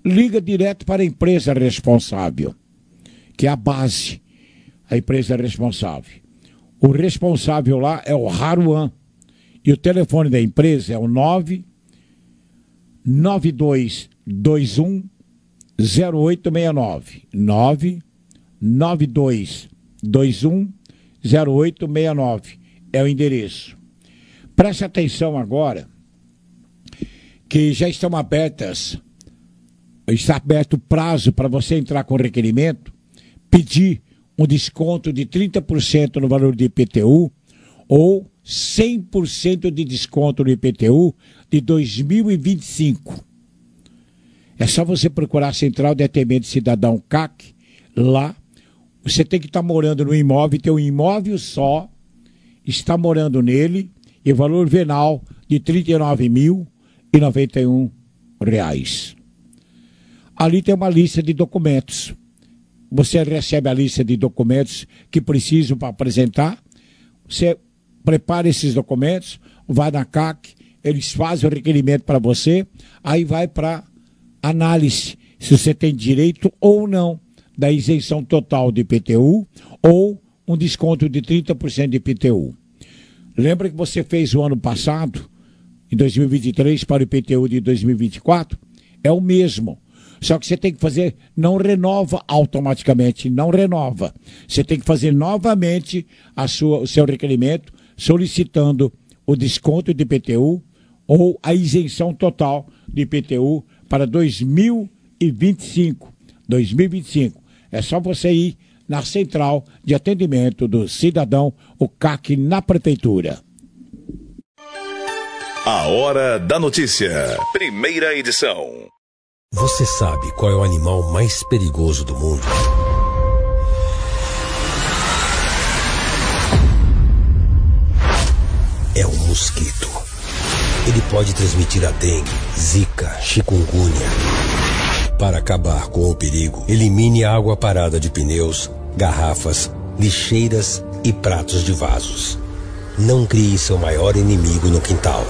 liga direto para a empresa responsável, que é a base, a empresa responsável. O responsável lá é o Haruan. E o telefone da empresa é o nove nove dois dois um zero oito seis nove. nove nove dois dois um zero oito seis nove é o endereço. Preste atenção agora que já estão abertas, está aberto o prazo para você entrar com requerimento, pedir um desconto de trinta por cento no valor de I P T U ou cem por cento de desconto no I P T U de dois mil e vinte e cinco. É só você procurar a Central de Atendimento Cidadão C A C. Lá, você tem que estar morando no imóvel, ter um imóvel só, está morando nele, e valor venal de trinta e nove mil e noventa e um reais. Ali tem uma lista de documentos. Você recebe a lista de documentos que precisam para apresentar. Você prepara esses documentos, vai na C A C, eles fazem o requerimento para você, aí vai para análise se você tem direito ou não da isenção total de I P T U ou um desconto de trinta por cento de I P T U. Lembra que você fez o ano passado, em dois mil e vinte e três, para o I P T U de dois mil e vinte e quatro? É o mesmo. Só que você tem que fazer, não renova automaticamente, não renova. Você tem que fazer novamente a sua, o seu requerimento, solicitando o desconto de I P T U ou a isenção total de I P T U para dois mil e vinte e cinco. dois mil e vinte e cinco. É só você ir na Central de Atendimento do Cidadão, o C A C, na Prefeitura. A Hora da Notícia. Primeira edição. Você sabe qual é o animal mais perigoso do mundo? É o mosquito. Ele pode transmitir a dengue, zika, chikungunya. Para acabar com o perigo, elimine a água parada de pneus, garrafas, lixeiras e pratos de vasos. Não crie seu maior inimigo no quintal.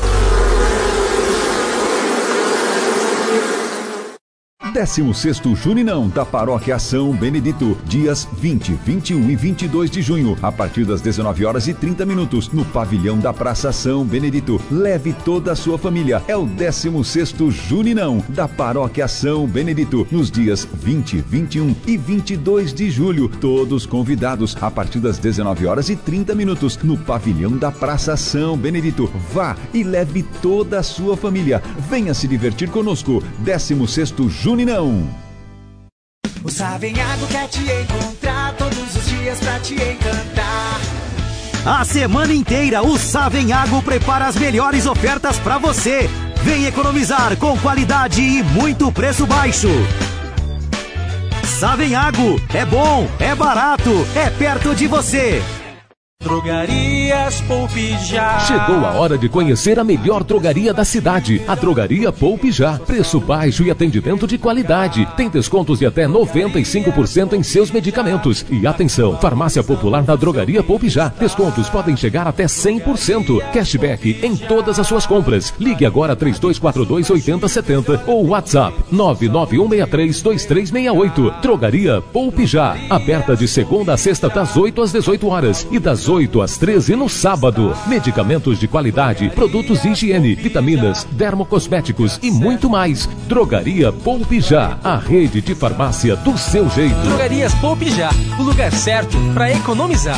décimo sexto Juninão da Paróquia São Benedito, dias vinte, vinte e um e vinte e dois de junho, a partir das dezenove horas e trinta minutos, no pavilhão da Praça São Benedito. Leve toda a sua família. É o décimo sexto Juninão da Paróquia São Benedito, nos dias vinte, vinte e um e vinte e dois de julho. Todos convidados, a partir das dezenove horas e trinta minutos, no pavilhão da Praça São Benedito. Vá e leve toda a sua família. Venha se divertir conosco. décimo sexto Juninão. O Savenhago quer te encontrar todos os dias pra te encantar. A semana inteira o Savenhago prepara as melhores ofertas pra você. Vem economizar com qualidade e muito preço baixo. Savenhago, é bom, é barato, é perto de você. Drogarias Poupe Já. Chegou a hora de conhecer a melhor drogaria da cidade, a Drogaria Poupe Já. Preço baixo e atendimento de qualidade. Tem descontos de até noventa e cinco por cento em seus medicamentos. E atenção, farmácia popular da Drogaria Poupe Já. Descontos podem chegar até cem por cento. Cashback em todas as suas compras. Ligue agora três dois quatro dois, oito zero sete zero ou WhatsApp nove nove um seis três, dois três seis oito. Drogaria Poupe Já. Aberta de segunda a sexta das oito às dezoito horas e das oito às treze no sábado. Medicamentos de qualidade, produtos de higiene, vitaminas, dermocosméticos e muito mais. Drogaria Poupe Já, a rede de farmácia do seu jeito. Drogarias Poupe Já, o lugar certo para economizar.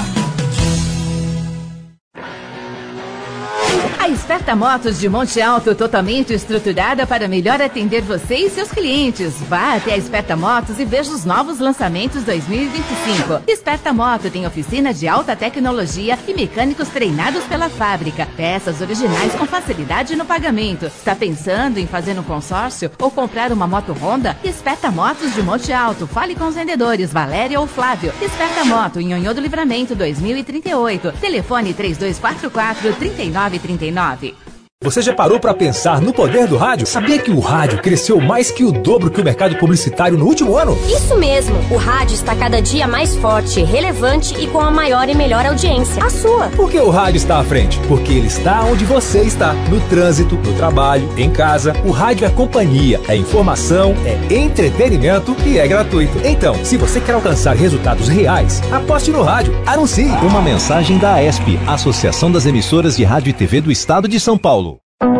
A Esperta Motos de Monte Alto, totalmente estruturada para melhor atender você e seus clientes. Vá até a Esperta Motos e veja os novos lançamentos dois mil e vinte e cinco. Esperta Moto tem oficina de alta tecnologia e mecânicos treinados pela fábrica. Peças originais com facilidade no pagamento. Está pensando em fazer um consórcio ou comprar uma moto Honda? Esperta Motos de Monte Alto. Fale com os vendedores Valéria ou Flávio. Esperta Moto em Nhonhô do Livramento dois mil e trinta e oito. Telefone três dois quatro quatro, três nove três nove. Você já parou para pensar no poder do rádio? Sabia que o rádio cresceu mais que o dobro que o mercado publicitário no último ano? Isso mesmo, o rádio está cada dia mais forte, relevante e com a maior e melhor audiência, a sua. Por que o rádio está à frente? Porque ele está onde você está, no trânsito, no trabalho, em casa. O rádio é companhia, é informação, é entretenimento e é gratuito. Então, se você quer alcançar resultados reais, aposte no rádio, anuncie. Uma mensagem da A E S P, Associação das Emissoras de Rádio e T V do Estado de São Paulo.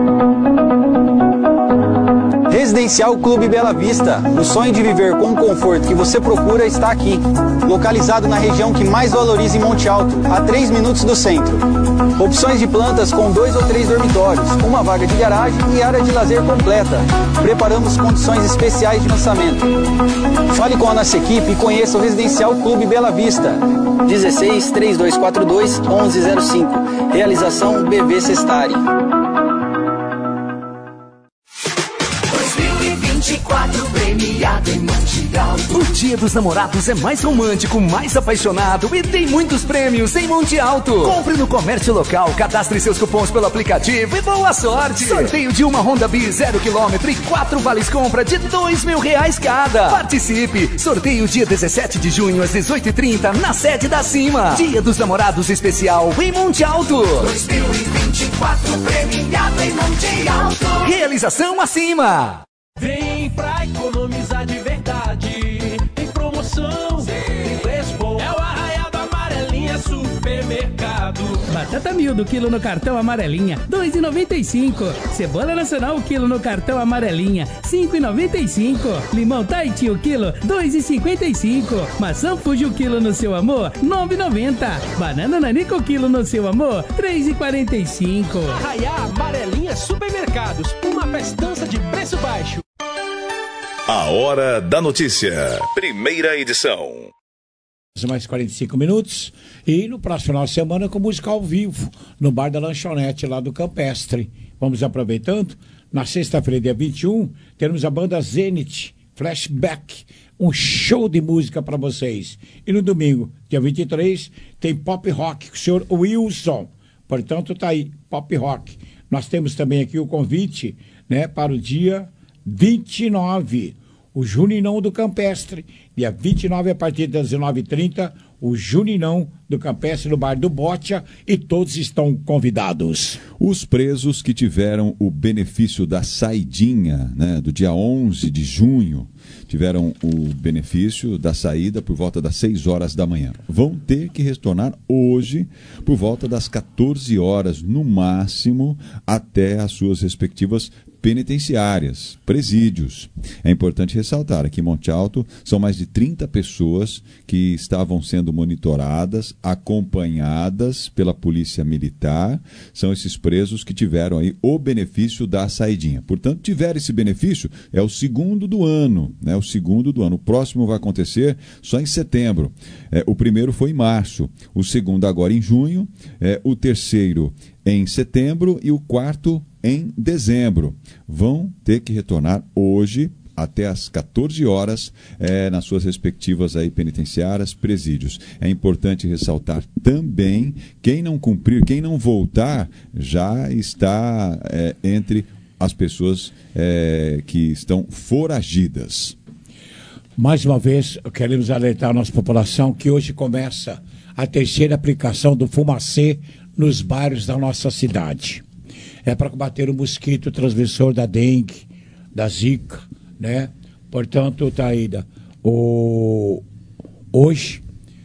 Residencial Clube Bela Vista. O sonho de viver com o conforto que você procura está aqui. Localizado na região que mais valoriza em Monte Alto, a três minutos do centro. Opções de plantas com dois ou três dormitórios, uma vaga de garagem e área de lazer completa. Preparamos condições especiais de lançamento. Fale com a nossa equipe e conheça o Residencial Clube Bela Vista. dezesseis, trinta e dois quarenta e dois, onze zero cinco. Realização B V Sestari. Premiado em Monte Alto. O Dia dos Namorados é mais romântico, mais apaixonado e tem muitos prêmios em Monte Alto. Compre no comércio local, cadastre seus cupons pelo aplicativo e boa sorte. Sorteio de uma Honda Bis zero quilômetro e quatro vales compra de dois mil reais cada. Participe. Sorteio dia dezessete de junho às dezoito e trinta na sede da Cima. Dia dos Namorados especial em Monte Alto. dois mil e vinte e quatro premiado em Monte Alto. Realização acima. Vem pra economizar de verdade. Tem promoção, tem preço bom. É o Arraial da Amarelinha Supermercado. Batata mil do quilo no cartão Amarelinha, dois reais e noventa e cinco. Cebola nacional o quilo no cartão Amarelinha, cinco reais e noventa e cinco. Limão Tahiti o quilo, dois reais e cinquenta e cinco. Maçã Fuji o quilo no seu amor, nove reais e noventa. Banana Nanica o quilo no seu amor, três reais e quarenta e cinco. Arraial Amarelinha Supermercados, uma festança de preço baixo. A Hora da Notícia, primeira edição. Mais quarenta e cinco minutos. E no próximo final de semana com música ao vivo, no Bar da Lanchonete, lá do Campestre. Vamos aproveitando. Na sexta-feira, dia vinte e um, teremos a banda Zenith, Flashback, um show de música para vocês. E no domingo, dia vinte e três, tem Pop Rock com o senhor Wilson. Portanto, tá aí, Pop Rock. Nós temos também aqui o convite, né, para o dia vinte e nove, o Juninão do Campestre. Dia vinte e nove, a partir das dezenove e trinta, o Juninão do Campestre no Bar do Botia, e todos estão convidados. Os presos que tiveram o benefício da saidinha, né, do dia onze de junho, tiveram o benefício da saída por volta das seis horas da manhã. Vão ter que retornar hoje por volta das quatorze horas, no máximo, até as suas respectivas penitenciárias, presídios. É importante ressaltar, aqui em Monte Alto são mais de trinta pessoas que estavam sendo monitoradas, acompanhadas pela Polícia Militar. São esses presos que tiveram aí o benefício da saidinha. Portanto, tiveram esse benefício, é o segundo do ano, né? O segundo do ano. O próximo vai acontecer só em setembro. É, o primeiro foi em março, o segundo agora em junho, é, o terceiro em setembro e o quarto em dezembro. Vão ter que retornar hoje até às quatorze horas é, nas suas respectivas aí penitenciárias, presídios. É importante ressaltar também, quem não cumprir, quem não voltar, já está é, entre as pessoas é, que estão foragidas. Mais uma vez, queremos alertar a nossa população que hoje começa a terceira aplicação do Fumacê nos bairros da nossa cidade. É para combater o mosquito transmissor da dengue, da zika, né? Portanto, Taída, o... hoje,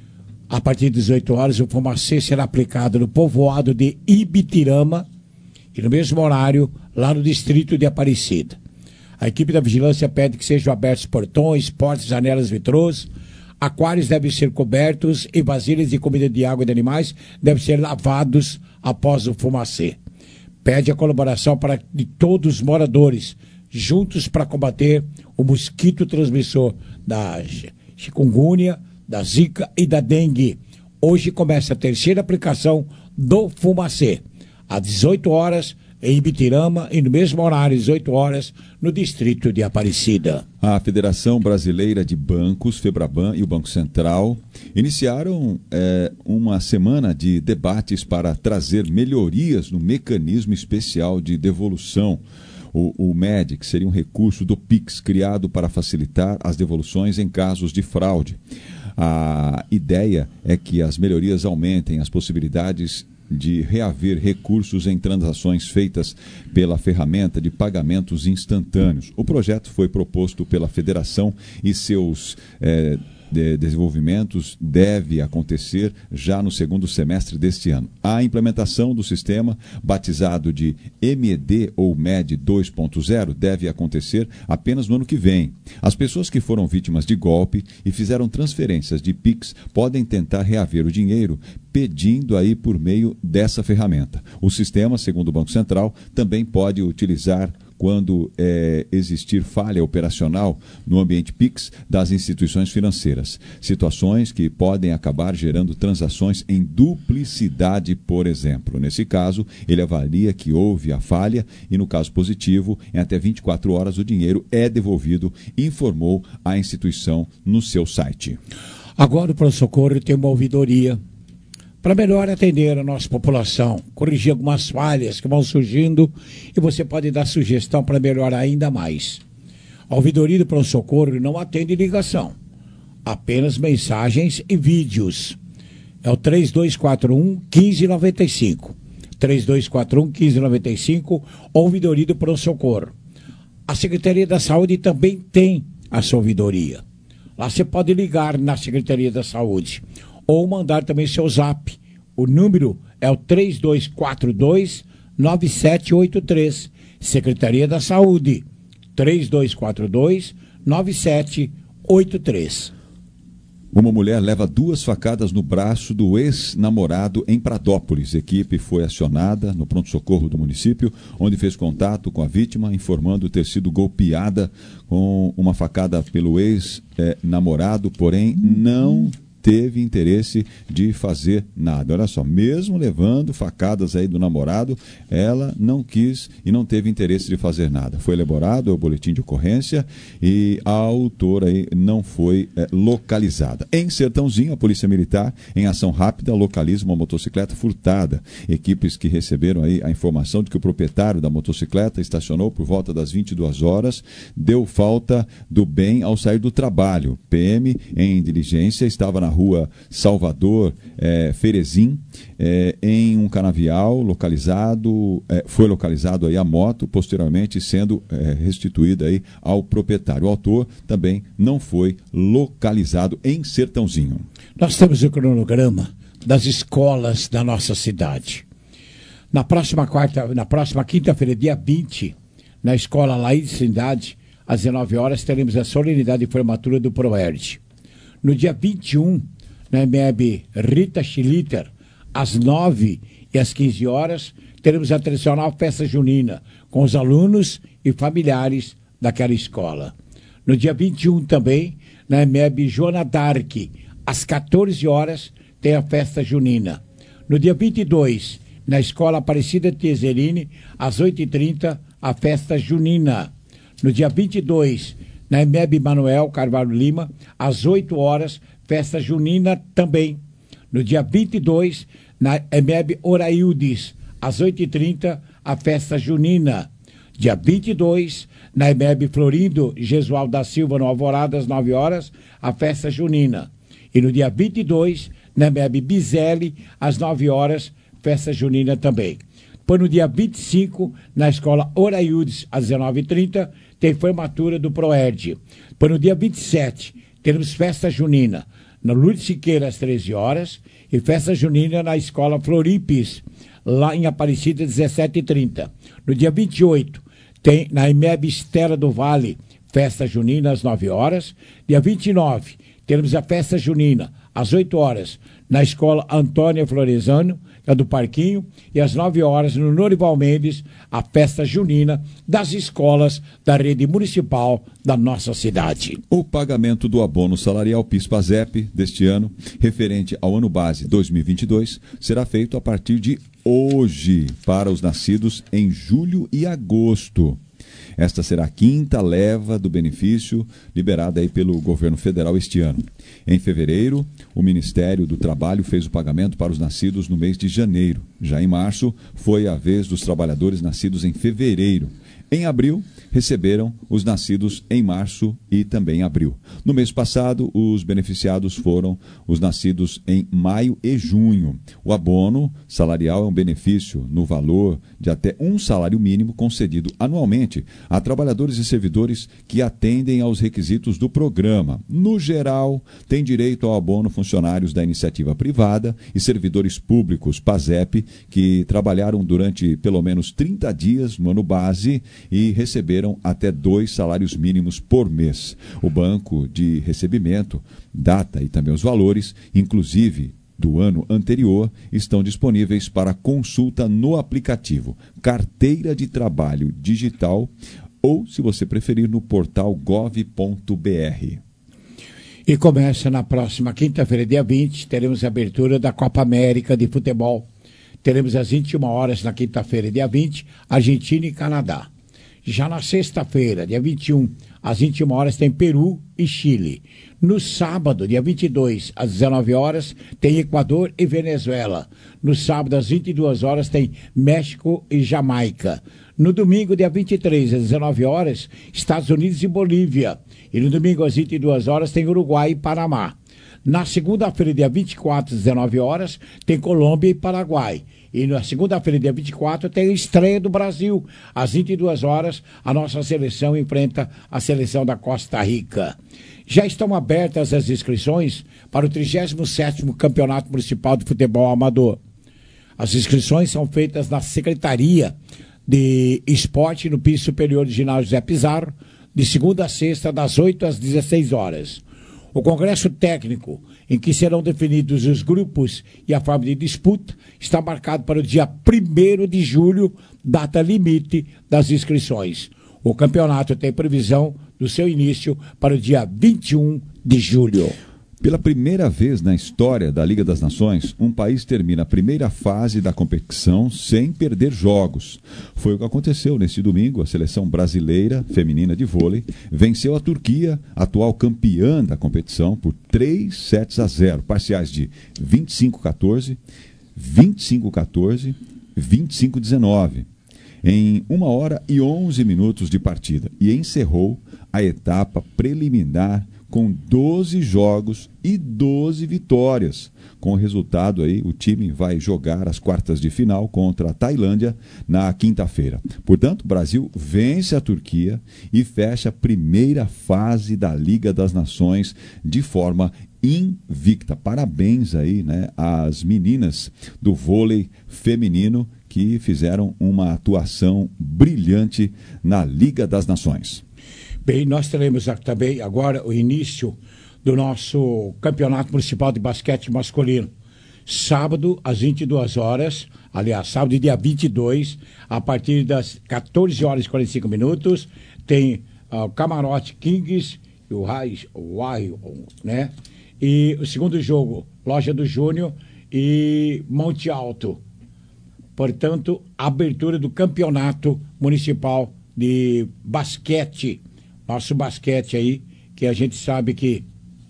a partir das dezoito horas, o Fumacê será aplicado no povoado de Ibitirama e no mesmo horário, lá no distrito de Aparecida. A equipe da vigilância pede que sejam abertos portões, portas, janelas, vitrôs, aquários devem ser cobertos e vasilhas de comida de água e de animais devem ser lavados após o Fumacê. Pede a colaboração para de todos os moradores, juntos para combater o mosquito transmissor da chikungunya, da zika e da dengue. Hoje começa a terceira aplicação do Fumacê. Às dezoito horas, em Ibitirama e no mesmo horário, às oito horas, no distrito de Aparecida. A Federação Brasileira de Bancos, FEBRABAN, e o Banco Central iniciaram é, uma semana de debates para trazer melhorias no mecanismo especial de devolução. O, o M E D, que seria um recurso do Pix criado para facilitar as devoluções em casos de fraude. A ideia é que as melhorias aumentem as possibilidades de reaver recursos em transações feitas pela ferramenta de pagamentos instantâneos. O projeto foi proposto pela Federação e seus eh, de desenvolvimentos deve acontecer já no segundo semestre deste ano. A implementação do sistema, batizado de M E D ou M E D dois ponto zero, deve acontecer apenas no ano que vem. As pessoas que foram vítimas de golpe e fizeram transferências de Pix podem tentar reaver o dinheiro pedindo aí por meio dessa ferramenta. O sistema, segundo o Banco Central, também pode utilizar quando é, existir falha operacional no ambiente Pix das instituições financeiras. Situações que podem acabar gerando transações em duplicidade, por exemplo. Nesse caso, ele avalia que houve a falha e, no caso positivo, em até vinte e quatro horas o dinheiro é devolvido, informou a instituição no seu site. Agora o pronto-socorro tem uma ouvidoria para melhor atender a nossa população, corrigir algumas falhas que vão surgindo e você pode dar sugestão para melhorar ainda mais. A ouvidoria do pronto-socorro não atende ligação, apenas mensagens e vídeos. É o três dois quatro um, um cinco nove cinco. três dois quatro um, um cinco nove cinco, ouvidoria do pronto-socorro. A Secretaria da Saúde também tem a sua ouvidoria. Lá você pode ligar na Secretaria da Saúde ou mandar também seu zap. O número é o três dois quatro dois, nove sete oito três. Secretaria da Saúde, três dois quatro dois, nove sete oito três. Uma mulher leva duas facadas no braço do ex-namorado em Pradópolis. A equipe foi acionada no pronto-socorro do município, onde fez contato com a vítima, informando ter sido golpeada com uma facada pelo ex-namorado, porém não teve interesse de fazer nada. Olha só, mesmo levando facadas aí do namorado, ela não quis e não teve interesse de fazer nada. Foi elaborado o boletim de ocorrência e a autora aí não foi é, localizada. Em Sertãozinho, a Polícia Militar, em ação rápida, localiza uma motocicleta furtada. Equipes que receberam aí a informação de que o proprietário da motocicleta estacionou por volta das vinte e duas horas, deu falta do bem ao sair do trabalho. P M, em diligência, estava na rua Salvador é, Ferezim, é, em um canavial localizado, é, foi localizado aí a moto, posteriormente sendo é, restituída aí ao proprietário. O autor também não foi localizado em Sertãozinho. Nós temos o cronograma das escolas da nossa cidade. Na próxima quarta, na próxima quinta-feira, dia vinte, na escola Laís Trindade, às dezenove horas, teremos a solenidade de formatura do PROERD. No dia vinte e um, na M E B Rita Schlitter, às nove e às quinze horas, teremos a tradicional festa junina com os alunos e familiares daquela escola. No dia vinte e um também, na M E B Joana Dark, às quatorze horas, tem a festa junina. No dia vinte e dois, na escola Aparecida Tieserini, às oito e trinta, a festa junina. No dia vinte e dois, na M E B Manuel Carvalho Lima, às oito horas, festa junina também. No dia vinte e dois, na M E B Oraildes, às oito e trinta, a festa junina. Dia vinte e dois, na M E B Florindo Jesual da Silva, no Alvorada, às nove horas, a festa junina. E no dia vinte e dois, na M E B Bizelli, às nove horas, festa junina também. Depois, no dia vinte e cinco, na escola Oraildes, às dezenove e trinta, tem formatura do PROERD. Depois, no dia vinte e sete, teremos festa junina na Lourdes Siqueira, às treze horas, e festa junina na escola Floripes, lá em Aparecida, dezessete e trinta. No dia vinte e oito, tem na M E B Estela do Vale, festa junina às nove horas. Dia vinte e nove, teremos a festa junina às oito horas, na Escola Antônia Floresano, é do Parquinho, e às nove horas, no Norival Mendes, a festa junina das escolas da rede municipal da nossa cidade. O pagamento do abono salarial PIS/PASEP deste ano, referente ao ano base dois mil e vinte e dois, será feito a partir de hoje, para os nascidos em julho e agosto. Esta será a quinta leva do benefício liberada aí pelo governo federal este ano. Em fevereiro, o Ministério do Trabalho fez o pagamento para os nascidos no mês de janeiro. Já em março, foi a vez dos trabalhadores nascidos em fevereiro. Em abril, receberam os nascidos em março e também em abril. No mês passado, os beneficiados foram os nascidos em maio e junho. O abono salarial é um benefício no valor de até um salário mínimo concedido anualmente a trabalhadores e servidores que atendem aos requisitos do programa. No geral, tem direito ao abono funcionários da iniciativa privada e servidores públicos PASEP que trabalharam durante pelo menos trinta dias no ano base e receberam até dois salários mínimos por mês. O banco de recebimento, data e também os valores, inclusive do ano anterior, estão disponíveis para consulta no aplicativo Carteira de Trabalho Digital ou, se você preferir, no portal gov ponto br. E começa na próxima quinta-feira, dia vinte, teremos a abertura da Copa América de Futebol. Teremos às vinte e uma horas na quinta-feira, dia vinte, Argentina e Canadá. Já na sexta-feira, dia vinte e um, às vinte e uma horas, tem Peru e Chile. No sábado, dia vinte e dois, às dezenove horas, tem Equador e Venezuela. No sábado, às vinte e duas horas, tem México e Jamaica. No domingo, dia vinte e três, às dezenove horas, Estados Unidos e Bolívia. E no domingo, às vinte e duas horas, tem Uruguai e Panamá. Na segunda-feira, dia vinte e quatro, às dezenove horas, tem Colômbia e Paraguai. E na segunda-feira, dia vinte e quatro, tem a estreia do Brasil. Às vinte e duas horas, a nossa seleção enfrenta a seleção da Costa Rica. Já estão abertas as inscrições para o trigésimo sétimo Campeonato Municipal de Futebol Amador. As inscrições são feitas na Secretaria de Esporte no piso superior do ginásio José Pizarro, de segunda a sexta, das oito às dezesseis horas. O congresso técnico, em que serão definidos os grupos e a forma de disputa, está marcado para o dia primeiro de julho, data limite das inscrições. O campeonato tem previsão do seu início para o dia vinte e um de julho. Pela primeira vez na história da Liga das Nações, um país termina a primeira fase da competição sem perder jogos. Foi o que aconteceu neste domingo. A seleção brasileira feminina de vôlei venceu a Turquia, atual campeã da competição, por três sets a zero, parciais de vinte e cinco a quatorze, vinte e cinco a quatorze, vinte e cinco a dezenove. Em uma hora e onze minutos de partida, e encerrou a etapa preliminar com doze jogos e doze vitórias. Com o resultado aí, o time vai jogar as quartas de final contra a Tailândia na quinta-feira. Portanto, o Brasil vence a Turquia e fecha a primeira fase da Liga das Nações de forma invicta. Parabéns aí, né, às meninas do vôlei feminino que fizeram uma atuação brilhante na Liga das Nações. Bem, nós teremos também agora o início do nosso Campeonato Municipal de Basquete Masculino. Sábado, às vinte e duas horas, aliás, sábado, dia vinte e dois, a partir das quatorze horas e quarenta e cinco minutos, tem uh, o Camarote Kings e o Raiz, o Wild, né? E o segundo jogo, Loja do Júnior e Monte Alto. Portanto, abertura do Campeonato Municipal de Basquete. Nosso basquete aí, que a gente sabe que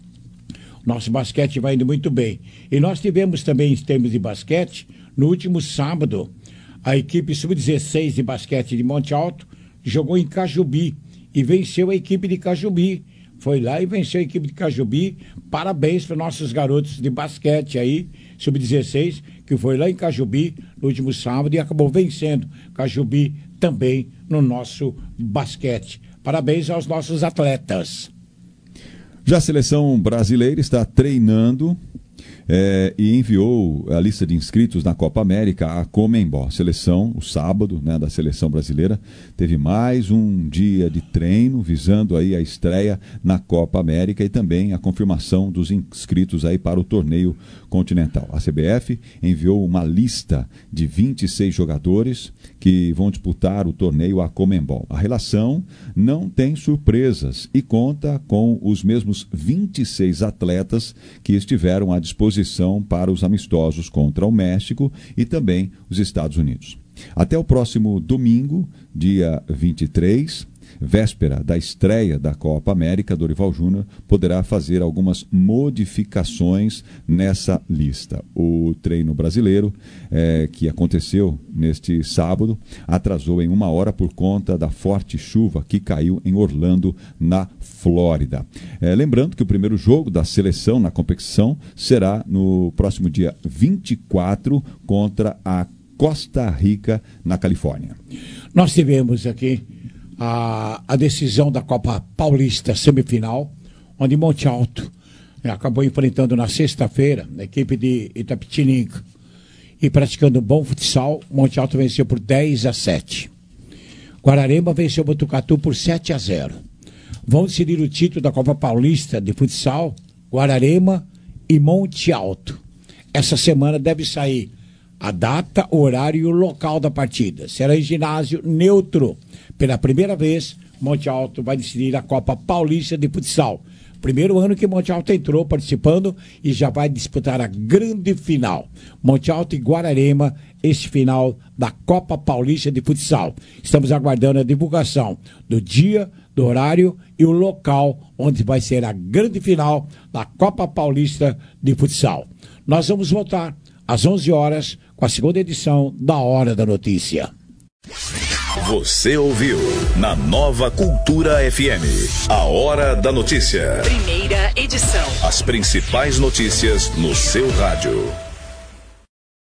nosso basquete vai indo muito bem. E nós tivemos também, em termos de basquete, no último sábado, a equipe sub dezesseis de basquete de Monte Alto jogou em Cajubi e venceu a equipe de Cajubi. Foi lá e venceu a equipe de Cajubi. Parabéns para nossos garotos de basquete aí, sub dezesseis, que foi lá em Cajubi no último sábado e acabou vencendo Cajubi também no nosso basquete. Parabéns aos nossos atletas. Já a seleção brasileira está treinando É, e enviou a lista de inscritos na Copa América à Conmebol. A seleção, o sábado, né, da seleção brasileira, teve mais um dia de treino visando aí a estreia na Copa América e também a confirmação dos inscritos aí para o torneio continental. A C B F enviou uma lista de vinte e seis jogadores que vão disputar o torneio à Conmebol. A relação não tem surpresas e conta com os mesmos vinte e seis atletas que estiveram à disposição para os amistosos contra o México e também os Estados Unidos. Até o próximo domingo, dia vinte e três, véspera da estreia da Copa América, Dorival Júnior poderá fazer algumas modificações nessa lista. O treino brasileiro, é, que aconteceu neste sábado, atrasou em uma hora por conta da forte chuva que caiu em Orlando, na Flórida. É, lembrando que o primeiro jogo da seleção na competição será no próximo dia vinte e quatro contra a Costa Rica, na Califórnia. Nós tivemos aqui A, a decisão da Copa Paulista semifinal, onde Monte Alto né, acabou enfrentando na sexta-feira a equipe de Itapetininga e praticando um bom futsal. Monte Alto venceu por dez a sete. Guararema venceu Botucatu por sete a zero. Vão decidir o título da Copa Paulista de futsal Guararema e Monte Alto. Essa semana deve sair a data, o horário e o local da partida. Será em ginásio neutro. Pela primeira vez, Monte Alto vai decidir a Copa Paulista de Futsal. Primeiro ano que Monte Alto entrou participando e já vai disputar a grande final. Monte Alto e Guararema, este final da Copa Paulista de Futsal. Estamos aguardando a divulgação do dia, do horário e o local onde vai ser a grande final da Copa Paulista de Futsal. Nós vamos voltar às onze horas com a segunda edição da Hora da Notícia. Você ouviu na Nova Cultura F M, a Hora da Notícia. Primeira edição. As principais notícias no seu rádio.